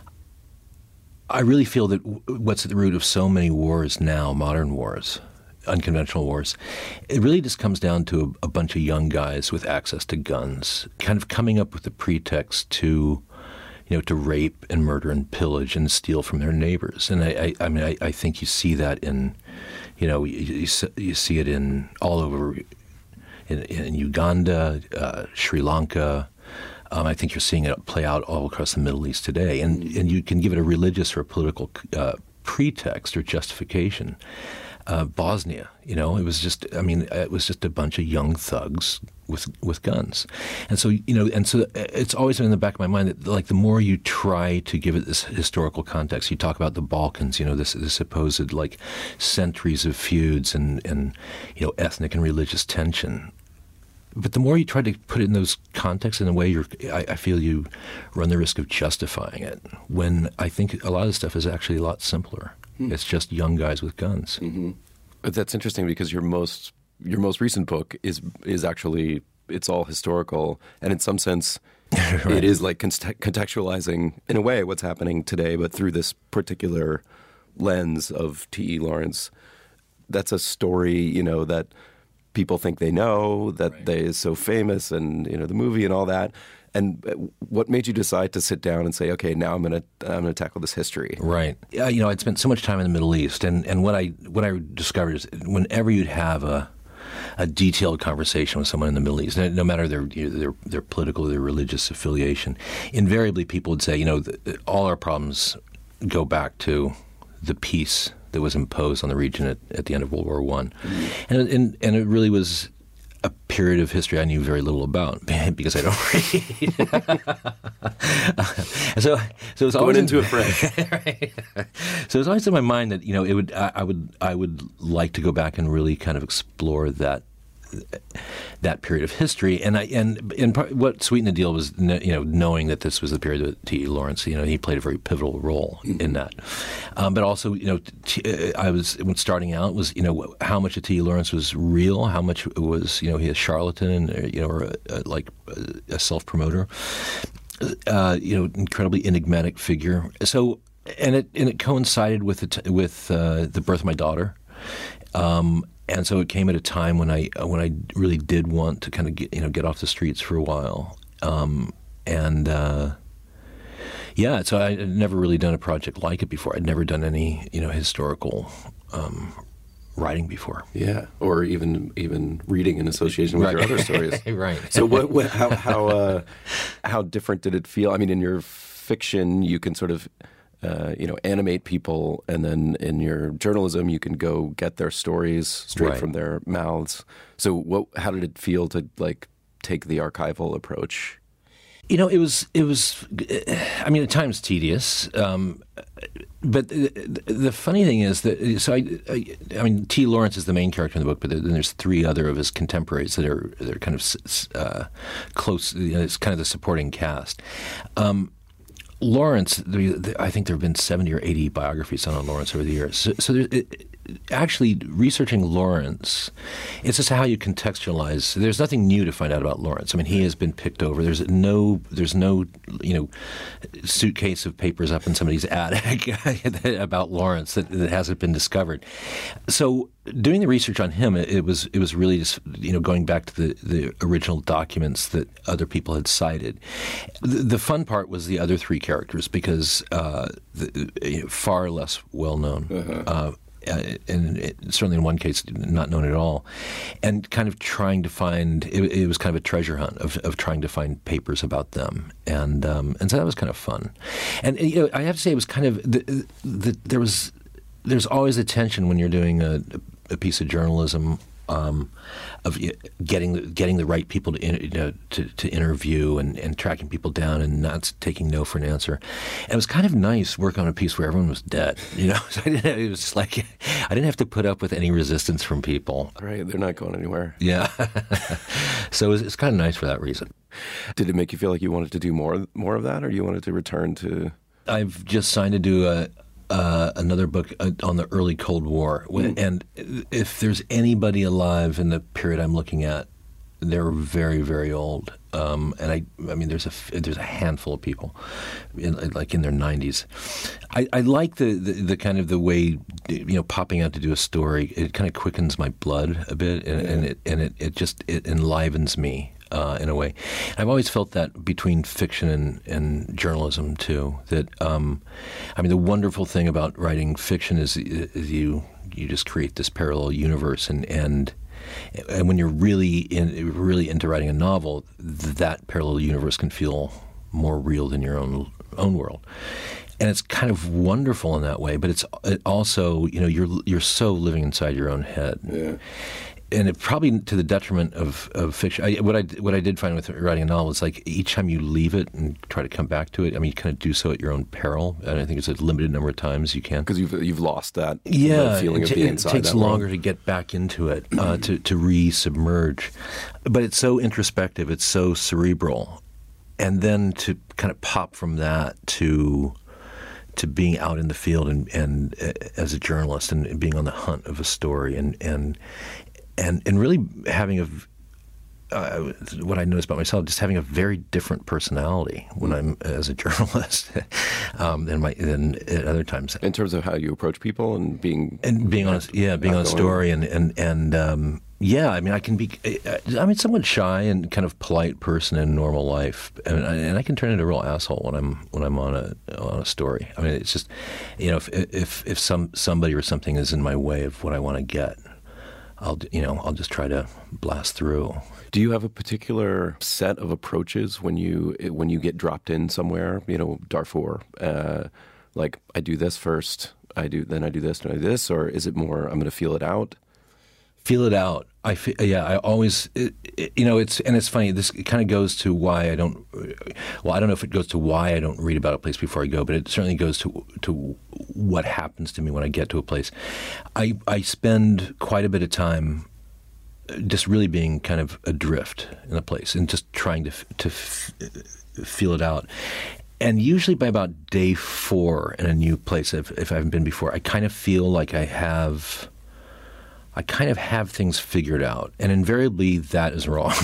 F: I really feel that what's at the root of so many wars now, modern wars, unconventional wars, it really just comes down to a bunch of young guys with access to guns, kind of coming up with a pretext to rape and murder and pillage and steal from their neighbors. And I think you see that in, you see it in all over, in Uganda, Sri Lanka. I think you're seeing it play out all across the Middle East today, and you can give it a religious or a political pretext or justification. Bosnia, it was just a bunch of young thugs with guns, and so it's always been in the back of my mind that like the more you try to give it this historical context, you talk about the Balkans, this supposed like centuries of feuds and ethnic and religious tension. But the more you try to put it in those contexts in a way, I feel you run the risk of justifying it, when I think a lot of the stuff is actually a lot simpler. It's just young guys with guns.
E: Mm-hmm. But that's interesting, because your most recent book is actually, it's all historical, and in some sense Right. It is like contextualizing, in a way, what's happening today, but through this particular lens of T.E. Lawrence. That's a story, that people think they know, that they is so famous, and the movie and all that. And what made you decide to sit down and say, okay, now I'm gonna tackle this history?
F: Right. I'd spent so much time in the Middle East, and what I discovered is whenever you'd have a detailed conversation with someone in the Middle East, no matter their political or their religious affiliation, invariably people would say, all our problems go back to the peace that was imposed on the region at the end of World War I. And it really was a period of history I knew very little about because I don't read. So it was always
E: into it fresh.
F: Right. So it was always in my mind that I would like to go back and really kind of explore that period of history, and what sweetened the deal was knowing that this was the period that T.E. Lawrence, he played a very pivotal role in that, but also I was, when starting out, was how much of T.E. Lawrence was real, how much it was he a charlatan, or a self-promoter, incredibly enigmatic figure. So and it coincided with the birth of my daughter. And so it came at a time when I really did want to kind of get off the streets for a while, so I had never really done a project like it before. I'd never done any historical writing before.
E: Yeah, or even reading in association with your other stories.
F: Right.
E: So how different did it feel? I mean, in your fiction, you can sort of animate people, and then in your journalism, you can go get their stories straight from their mouths. So, how did it feel to take the archival approach?
F: It was. I mean, at times tedious, but the funny thing is that I mean, T. Lawrence is the main character in the book, but then there's three other of his contemporaries they're kind of close. It's kind of the supporting cast. Lawrence, I think there have been 70 or 80 biographies on Lawrence over the years. So actually, researching Lawrence, it's just how you contextualize. There's nothing new to find out about Lawrence. I mean, he has been picked over. There's no suitcase of papers up in somebody's attic about Lawrence that hasn't been discovered. So doing the research on him, it was really just going back to the original documents that other people had cited. The fun part was the other three characters, because far less well known. And certainly in one case, not known at all, and kind of trying to find. It was kind of a treasure hunt of trying to find papers about them, and so that was kind of fun. And I have to say, it was kind of there's always a tension when you're doing a piece of journalism. Of getting the right people to interview and tracking people down and not taking no for an answer. And it was kind of nice working on a piece where everyone was dead. So it was just like I didn't have to put up with any resistance from people.
E: Right, they're not going anywhere.
F: Yeah, so it's kind of nice for that reason.
E: Did it make you feel like you wanted to do more of that, or you wanted to return to?
F: I've just signed to do another book on the early Cold War. And if there's anybody alive in the period I'm looking at, they're very, very old. And I mean, there's a handful of people, in their 90s. I like the kind of the way popping out to do a story. It kind of quickens my blood a bit, and it enlivens me. In a way, I've always felt that between fiction and journalism too. That I mean, the wonderful thing about writing fiction is you just create this parallel universe, and when you're really into writing a novel, that parallel universe can feel more real than your own world. And it's kind of wonderful in that way, but it also you're so living inside your own head.
E: Yeah.
F: And it probably to the detriment of fiction. What I did find with writing a novel is each time you leave it and try to come back to it, I mean, you kind of do so at your own peril. And I think it's a limited number of times you can.
E: Because you've lost that
F: feeling
E: of being inside.
F: It takes longer to get back into it, to re-submerge. But it's so introspective, it's so cerebral. And then to kind of pop from that to being out in the field and as a journalist and being on the hunt of a story and really having what I noticed about myself, just having a very different personality when I'm as a journalist than at other times.
E: In terms of how you approach people and being
F: on a story and yeah, I mean, I can be, somewhat shy and kind of polite person in normal life, and I can turn into a real asshole when I'm on a story. I mean, it's just, if somebody or something is in my way of what I want to get, I'll just try to blast through.
E: Do you have a particular set of approaches when you get dropped in somewhere? Darfur, like I do this first, then I do this, and I do this, or is it more I'm going to feel it out?
F: Feel it out. I always, it's funny. This kind of goes to why I don't. Well, I don't know if it goes to why I don't read about a place before I go, but it certainly goes to what happens to me when I get to a place. I spend quite a bit of time just really being kind of adrift in a place and just trying to feel it out. And usually by about day 4 in a new place, if I haven't been before, I kind of feel like I kind of have things figured out, and invariably that is wrong.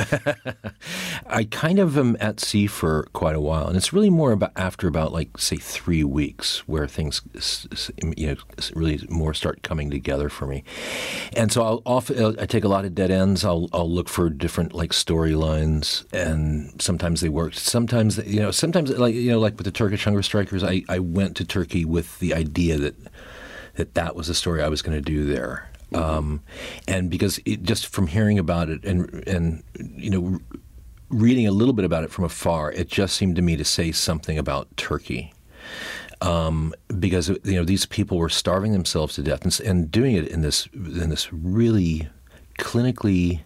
F: I kind of am at sea for quite a while, and it's really more after about, like, say, 3 weeks where things, really more start coming together for me. And so I take a lot of dead ends. I'll look for different, like, storylines, and sometimes they work. Sometimes like with the Turkish hunger strikers, I went to Turkey with the idea that was the story I was going to do there. And because just from hearing about it and reading a little bit about it from afar, it just seemed to me to say something about Turkey. Because these people were starving themselves to death and doing it in this really clinically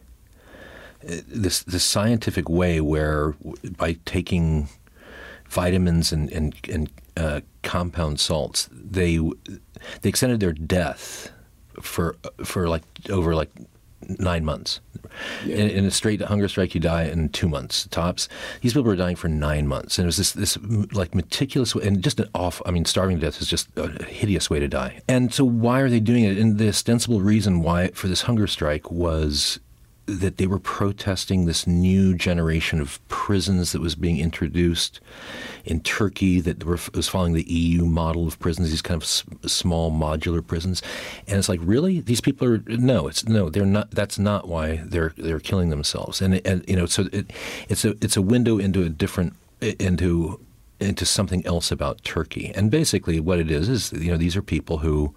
F: this scientific way, where by taking vitamins and compound salts, they extended their death for like over like 9 months. Yeah. In a straight hunger strike, you die in 2 months tops. These people were dying for 9 months, and it was this like meticulous way, and just starving to death is just a hideous way to die. And so why are they doing it? And the ostensible reason why for this hunger strike was that they were protesting this new generation of prisons that was being introduced in Turkey that was following the EU model of prisons, these kind of small modular prisons. And it's like, really? These people they're not. That's not why they're killing themselves. So it's a window into something else about Turkey. And basically what it is these are people who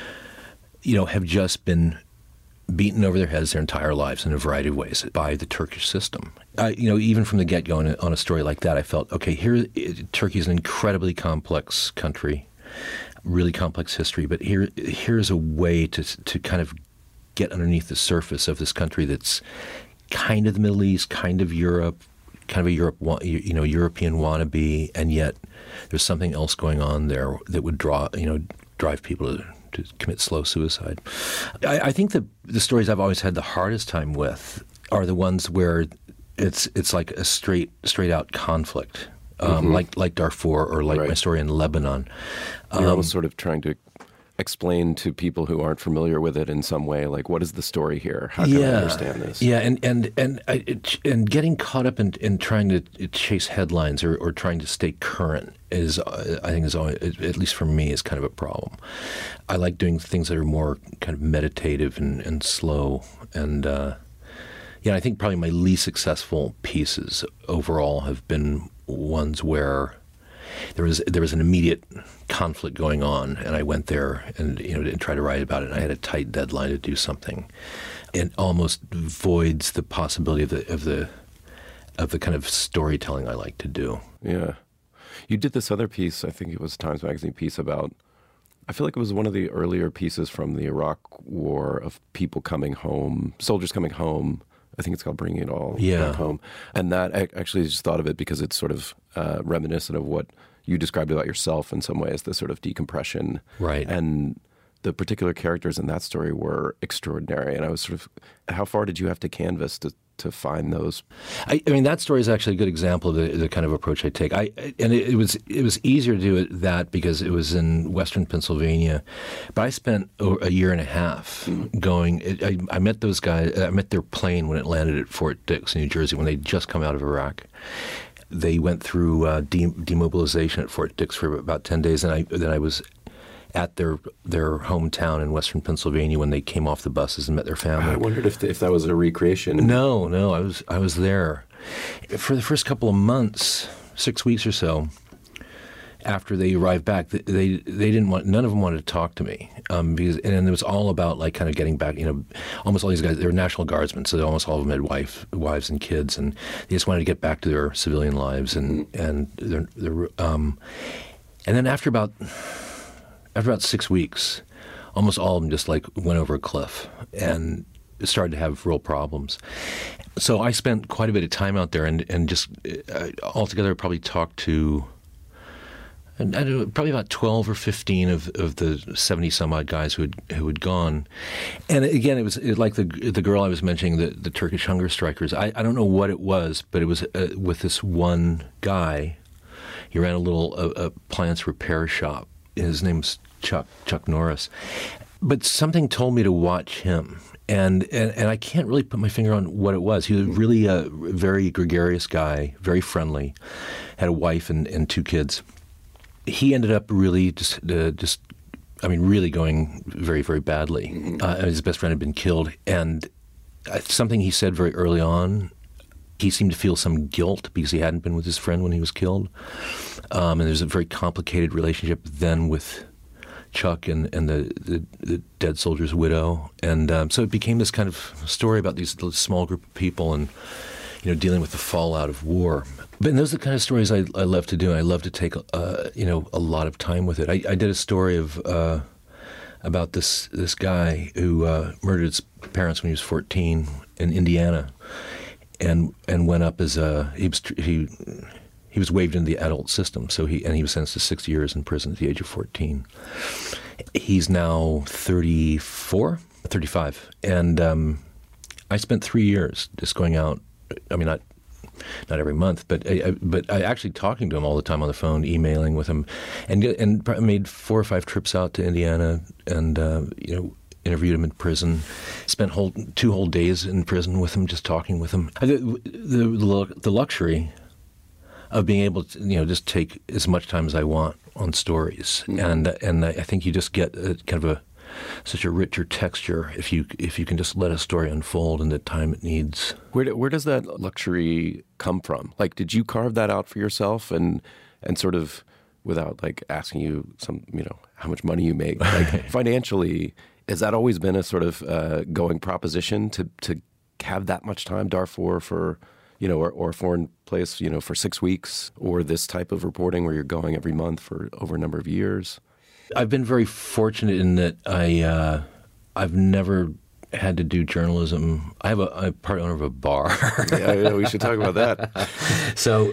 F: have just been beaten over their heads their entire lives in a variety of ways by the Turkish system. Even from the get-go on a story like that, I felt, okay, Turkey is an incredibly complex country, really complex history, but here's a way to kind of get underneath the surface of this country that's kind of the Middle East, kind of Europe, kind of a European wannabe, and yet there's something else going on there that would drive people to commit slow suicide. I think the stories I've always had the hardest time with are the ones where it's like a straight out conflict, like Darfur or like my story in Lebanon.
E: You're almost sort of trying to explain to people who aren't familiar with it in some way, like, what is the story here? How can I understand this? Yeah,
F: and getting caught up in trying to chase headlines or trying to stay current is always, at least for me, is kind of a problem. I like doing things that are more kind of meditative and slow. And I think probably my least successful pieces overall have been ones where there was an immediate conflict going on, and I went there and tried to write about it. And I had a tight deadline to do something. It almost voids the possibility of the kind of storytelling I like to do.
E: Yeah, you did this other piece. I think it was a Times Magazine piece about. I feel like it was one of the earlier pieces from the Iraq War of people coming home, soldiers coming home. I think it's called Bringing It All Back Home. And that, I actually just thought of it because it's sort of reminiscent of what you described about yourself in some ways, the sort of decompression.
F: Right.
E: And the particular characters in that story were extraordinary. And I was sort of, how far did you have to canvas to find those?
F: I mean, that story is actually a good example of the kind of approach I take. It was easier to do that because it was in Western Pennsylvania, but I spent a year and a half going. I met those guys. I met their plane when it landed at Fort Dix, New Jersey, when they'd just come out of Iraq. They went through demobilization at Fort Dix for about 10 days, and then I was at their hometown in Western Pennsylvania when they came off the buses and met their family.
E: I wondered if that was a recreation.
F: No, I was there for the first couple of months, 6 weeks or so. After they arrived back, they didn't want. None of them wanted to talk to me because, and it was all about like kind of getting back. Almost all these guys, they were National Guardsmen, so almost all of them had wives and kids, and they just wanted to get back to their civilian lives. And then after about 6 weeks, almost all of them just like went over a cliff and started to have real problems. So I spent quite a bit of time out there, and just altogether probably talked to. And I don't know, probably about 12 or 15 of the 70 some odd guys who had gone. And again, it was like the girl I was mentioning, the Turkish hunger strikers. I don't know what it was, but it was with this one guy. He ran a little appliance repair shop. His name's Chuck Norris. But something told me to watch him. And I can't really put my finger on what it was. He was really a very gregarious guy, very friendly, had a wife and 2 kids. He ended up really really going very, very badly. His best friend had been killed, and something he said very early on, he seemed to feel some guilt because he hadn't been with his friend when he was killed. And there's a very complicated relationship then with Chuck and the dead soldier's widow. And so it became this kind of story about these small group of people and dealing with the fallout of war. But those are the kind of stories I love to do. I love to take a lot of time with it. I did a story about this guy who murdered his parents when he was 14 in Indiana, and went up as he was waived into the adult system. So he was sentenced to 6 years in prison at the age of 14. He's now 35, and I spent 3 years just going out. I mean, not every month, but I actually talking to him all the time on the phone, emailing with him, and made 4 or 5 trips out to Indiana, and interviewed him in prison. Spent 2 whole days in prison with him, just talking with him. The luxury of being able to just take as much time as I want on stories, and I think you just get kind of such a richer texture if you can just let a story unfold in the time it needs.
E: Where does that luxury come from? Like, did you carve that out for yourself and sort of, without like asking you how much money you make, like financially, has that always been a sort of going proposition to have that much time, Darfur for or a foreign place for 6 weeks, or this type of reporting where you're going every month for over a number of years?
F: I've been very fortunate in that I've never had to do journalism. I'm part owner of a bar.
E: Yeah, we should talk about that.
F: So,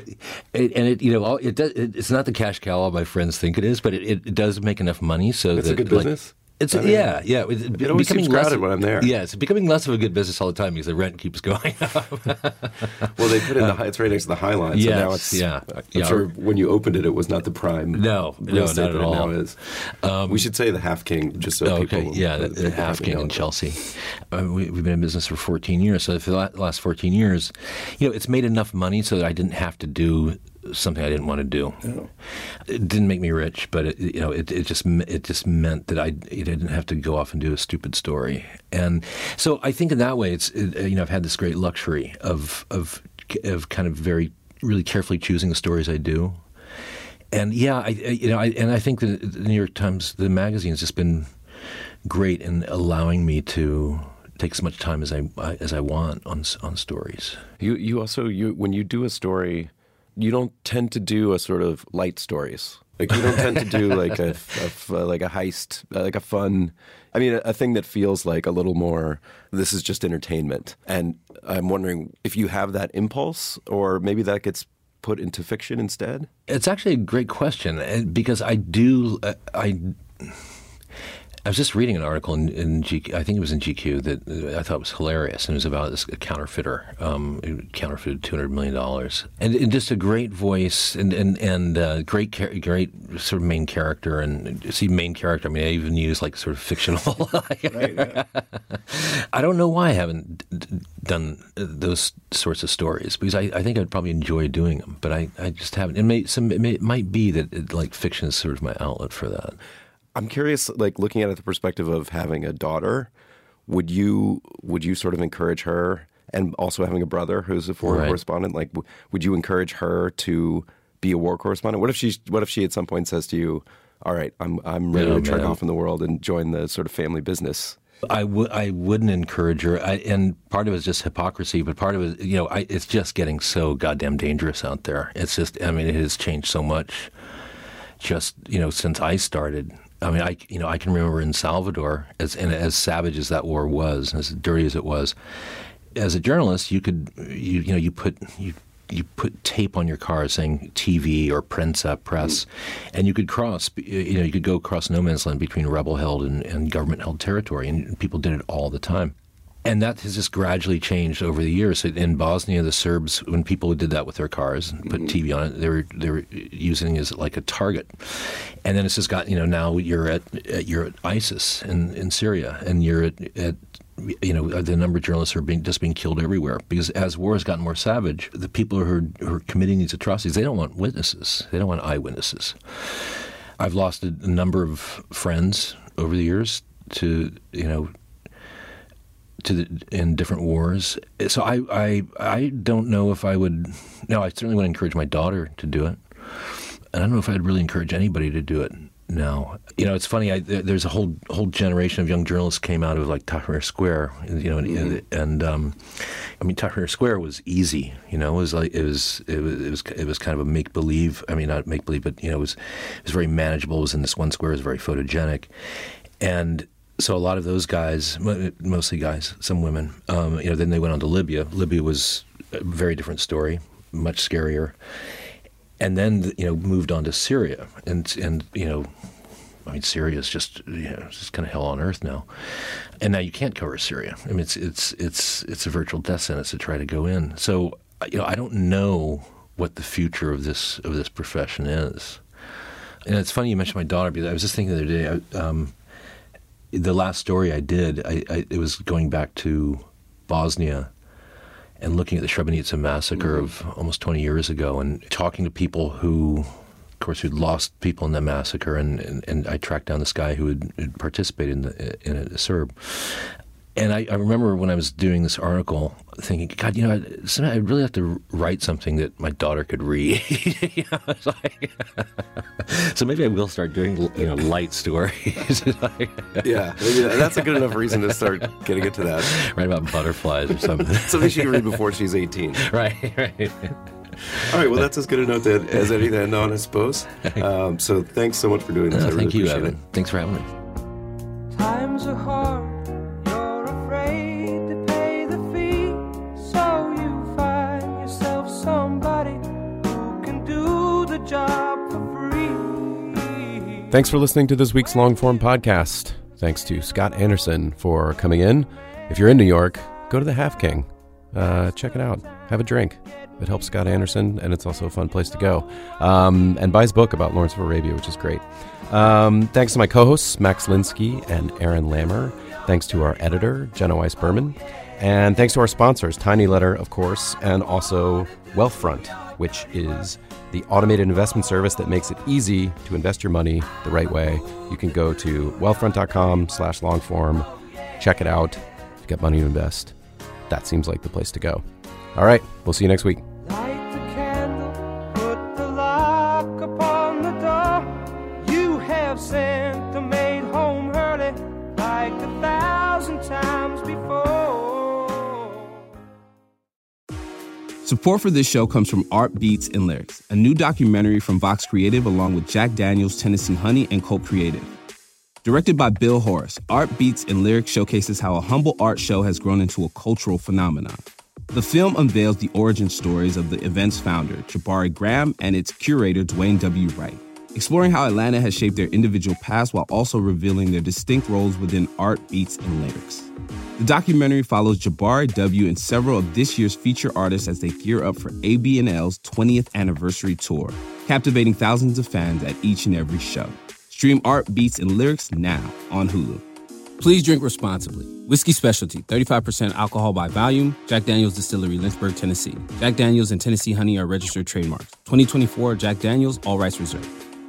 F: it's not the cash cow all my friends think it is, but it does make enough money so
E: it's a good business.
F: It
E: always seems crowded when I'm there.
F: Yeah, it's becoming less of a good business all the time because the rent keeps going up.
E: Well, they put in it's right next to the High Line, so now it's.
F: Yeah,
E: I'm sure when you opened it was not the prime.
F: No, not at all.
E: Now is. We should say the Half King, just so people.
F: Yeah, the Half King in Chelsea. We've been in business for 14 years, so for the last 14 years, it's made enough money so that I didn't have to do something I didn't want to do.
E: Oh.
F: It didn't make me rich, but it just meant that I didn't have to go off and do a stupid story. And so I think in that way, I've had this great luxury of kind of very really carefully choosing the stories I do. And I think the New York Times, the magazine, has just been great in allowing me to take as much time as I want on stories.
E: You also when you do a story, you don't tend to do a sort of light stories. Like you don't tend to do like a heist, like a fun. I mean, a thing that feels like a little more. This is just entertainment. And I'm wondering if you have that impulse, or maybe that gets put into fiction instead.
F: It's actually a great question because I do. I was just reading an article in GQ, I think it was in GQ, that I thought was hilarious, and it was about this counterfeiter who counterfeited $200 million. And just a great voice and great sort of main character. And see, main character, I mean, I even use like sort of fictional. Right. I don't know why I haven't done those sorts of stories, because I think I'd probably enjoy doing them, but I just haven't. It might be that like fiction is sort of my outlet for that.
E: I'm curious, like looking at it the perspective of having a daughter, would you sort of encourage her, and also having a brother who's a foreign correspondent, like would you encourage her to be a war correspondent? What if she at some point says to you, all right, I'm ready to trek off in the world and join the sort of family business?
F: I wouldn't encourage her, and part of it is just hypocrisy, but part of it, it's just getting so goddamn dangerous out there. It's just, I mean, it has changed so much just, since I started. I mean, I can remember in Salvador, as savage as that war was, as dirty as it was, as a journalist, you could, you put tape on your car saying TV or Prensa, press, and you could cross, you could go across no man's land between rebel-held and government-held territory, and people did it all the time. And that has just gradually changed over the years. In Bosnia, the Serbs, when people did that with their cars and put TV on it, they were using it as like a target. And then it's just got, now you're at ISIS in Syria, and you're at the number of journalists are being killed everywhere, because as war has gotten more savage, the people who are committing these atrocities, they don't want witnesses. They don't want eyewitnesses. I've lost a number of friends over the years in different wars. So I don't know if I would. No, I certainly would encourage my daughter to do it, and I don't know if I'd really encourage anybody to do it. No, it's funny. There's a whole generation of young journalists came out of like Tahrir Square, and I mean Tahrir Square was easy. It was like it was kind of a make believe. I mean, not make believe, but it was very manageable. It was in this one square. It was very photogenic, and so a lot of those guys, mostly guys, some women, then they went on to Libya. Libya was a very different story, much scarier. And then, moved on to Syria. And Syria is just, it's just kind of hell on earth now. And now you can't cover Syria. I mean, it's a virtual death sentence to try to go in. So, I don't know what the future of this profession is. And it's funny you mentioned my daughter, because I was just thinking the other day, the last story I did, it was going back to Bosnia and looking at the Srebrenica massacre of almost 20 years ago, and talking to people who, of course, who'd lost people in that massacre, and I tracked down this guy who had participated in it, a Serb. And I remember when I was doing this article thinking, God, I'd really have to write something that my daughter could read. So maybe I will start doing, light stories.
E: Yeah, maybe that's a good enough reason to start getting into that.
F: Write about butterflies or something.
E: Something she can read before she's 18.
F: Right.
E: All right, well, that's as good a note as anything to end on, I suppose. So thanks so much for doing this. I really
F: thank you,
E: appreciate
F: Evan. Thanks for having me.
G: Times are hard.
D: Thanks for listening to this week's long-form podcast. Thanks to Scott Anderson for coming in. If you're in New York, go to the Half King. Check it out. Have a drink. It helps Scott Anderson, and it's also a fun place to go. And buy his book about Lawrence of Arabia, which is great. Thanks to my co-hosts, Max Linsky and Aaron Lammer. Thanks to our editor, Jenna Weiss-Berman. And thanks to our sponsors, Tiny Letter, of course, and also Wealthfront, which is the automated investment service that makes it easy to invest your money the right way. You can go to wealthfront.com/longform, check it out, get money to invest. That seems like the place to go. All right, we'll see you next week.
G: Light the candle, put the lock upon the door. You have sent the maid home early, like 1,000 times before.
A: Support for this show comes from Art Beats and Lyrics, a new documentary from Vox Creative along with Jack Daniels, Tennessee Honey, and Colt Creative. Directed by Bill Horace, Art Beats and Lyrics showcases how a humble art show has grown into a cultural phenomenon. The film unveils the origin stories of the event's founder, Jabari Graham, and its curator, Dwayne W. Wright. exploring how Atlanta has shaped their individual past while also revealing their distinct roles within art, beats, and lyrics. The documentary follows Jabari W. and several of this year's feature artists as they gear up for ABNL's 20th anniversary tour, captivating thousands of fans at each and every show. Stream Art, Beats, and Lyrics now on Hulu. Please drink responsibly. Whiskey Specialty, 35% alcohol by volume. Jack Daniel's Distillery, Lynchburg, Tennessee. Jack Daniel's and Tennessee Honey are registered trademarks. 2024 Jack Daniel's, all rights reserved.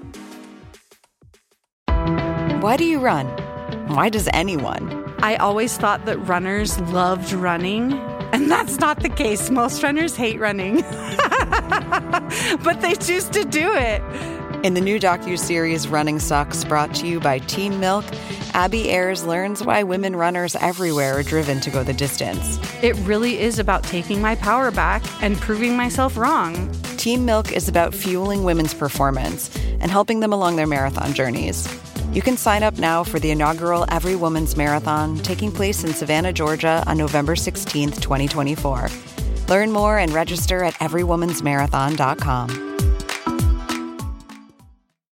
H: Why do you run? Why does anyone?
I: I always thought that runners loved running, and that's not the case. Most runners hate running, but they choose to do it.
H: In the new docuseries Running Sucks, brought to you by Teen Milk, Abby Ayers learns why women runners everywhere are driven to go the distance.
I: It really is about taking my power back and proving myself wrong.
H: Teen Milk is about fueling women's performance and helping them along their marathon journeys. You can sign up now for the inaugural Every Woman's Marathon taking place in Savannah, Georgia on November 16th, 2024. Learn more and register at everywomansmarathon.com.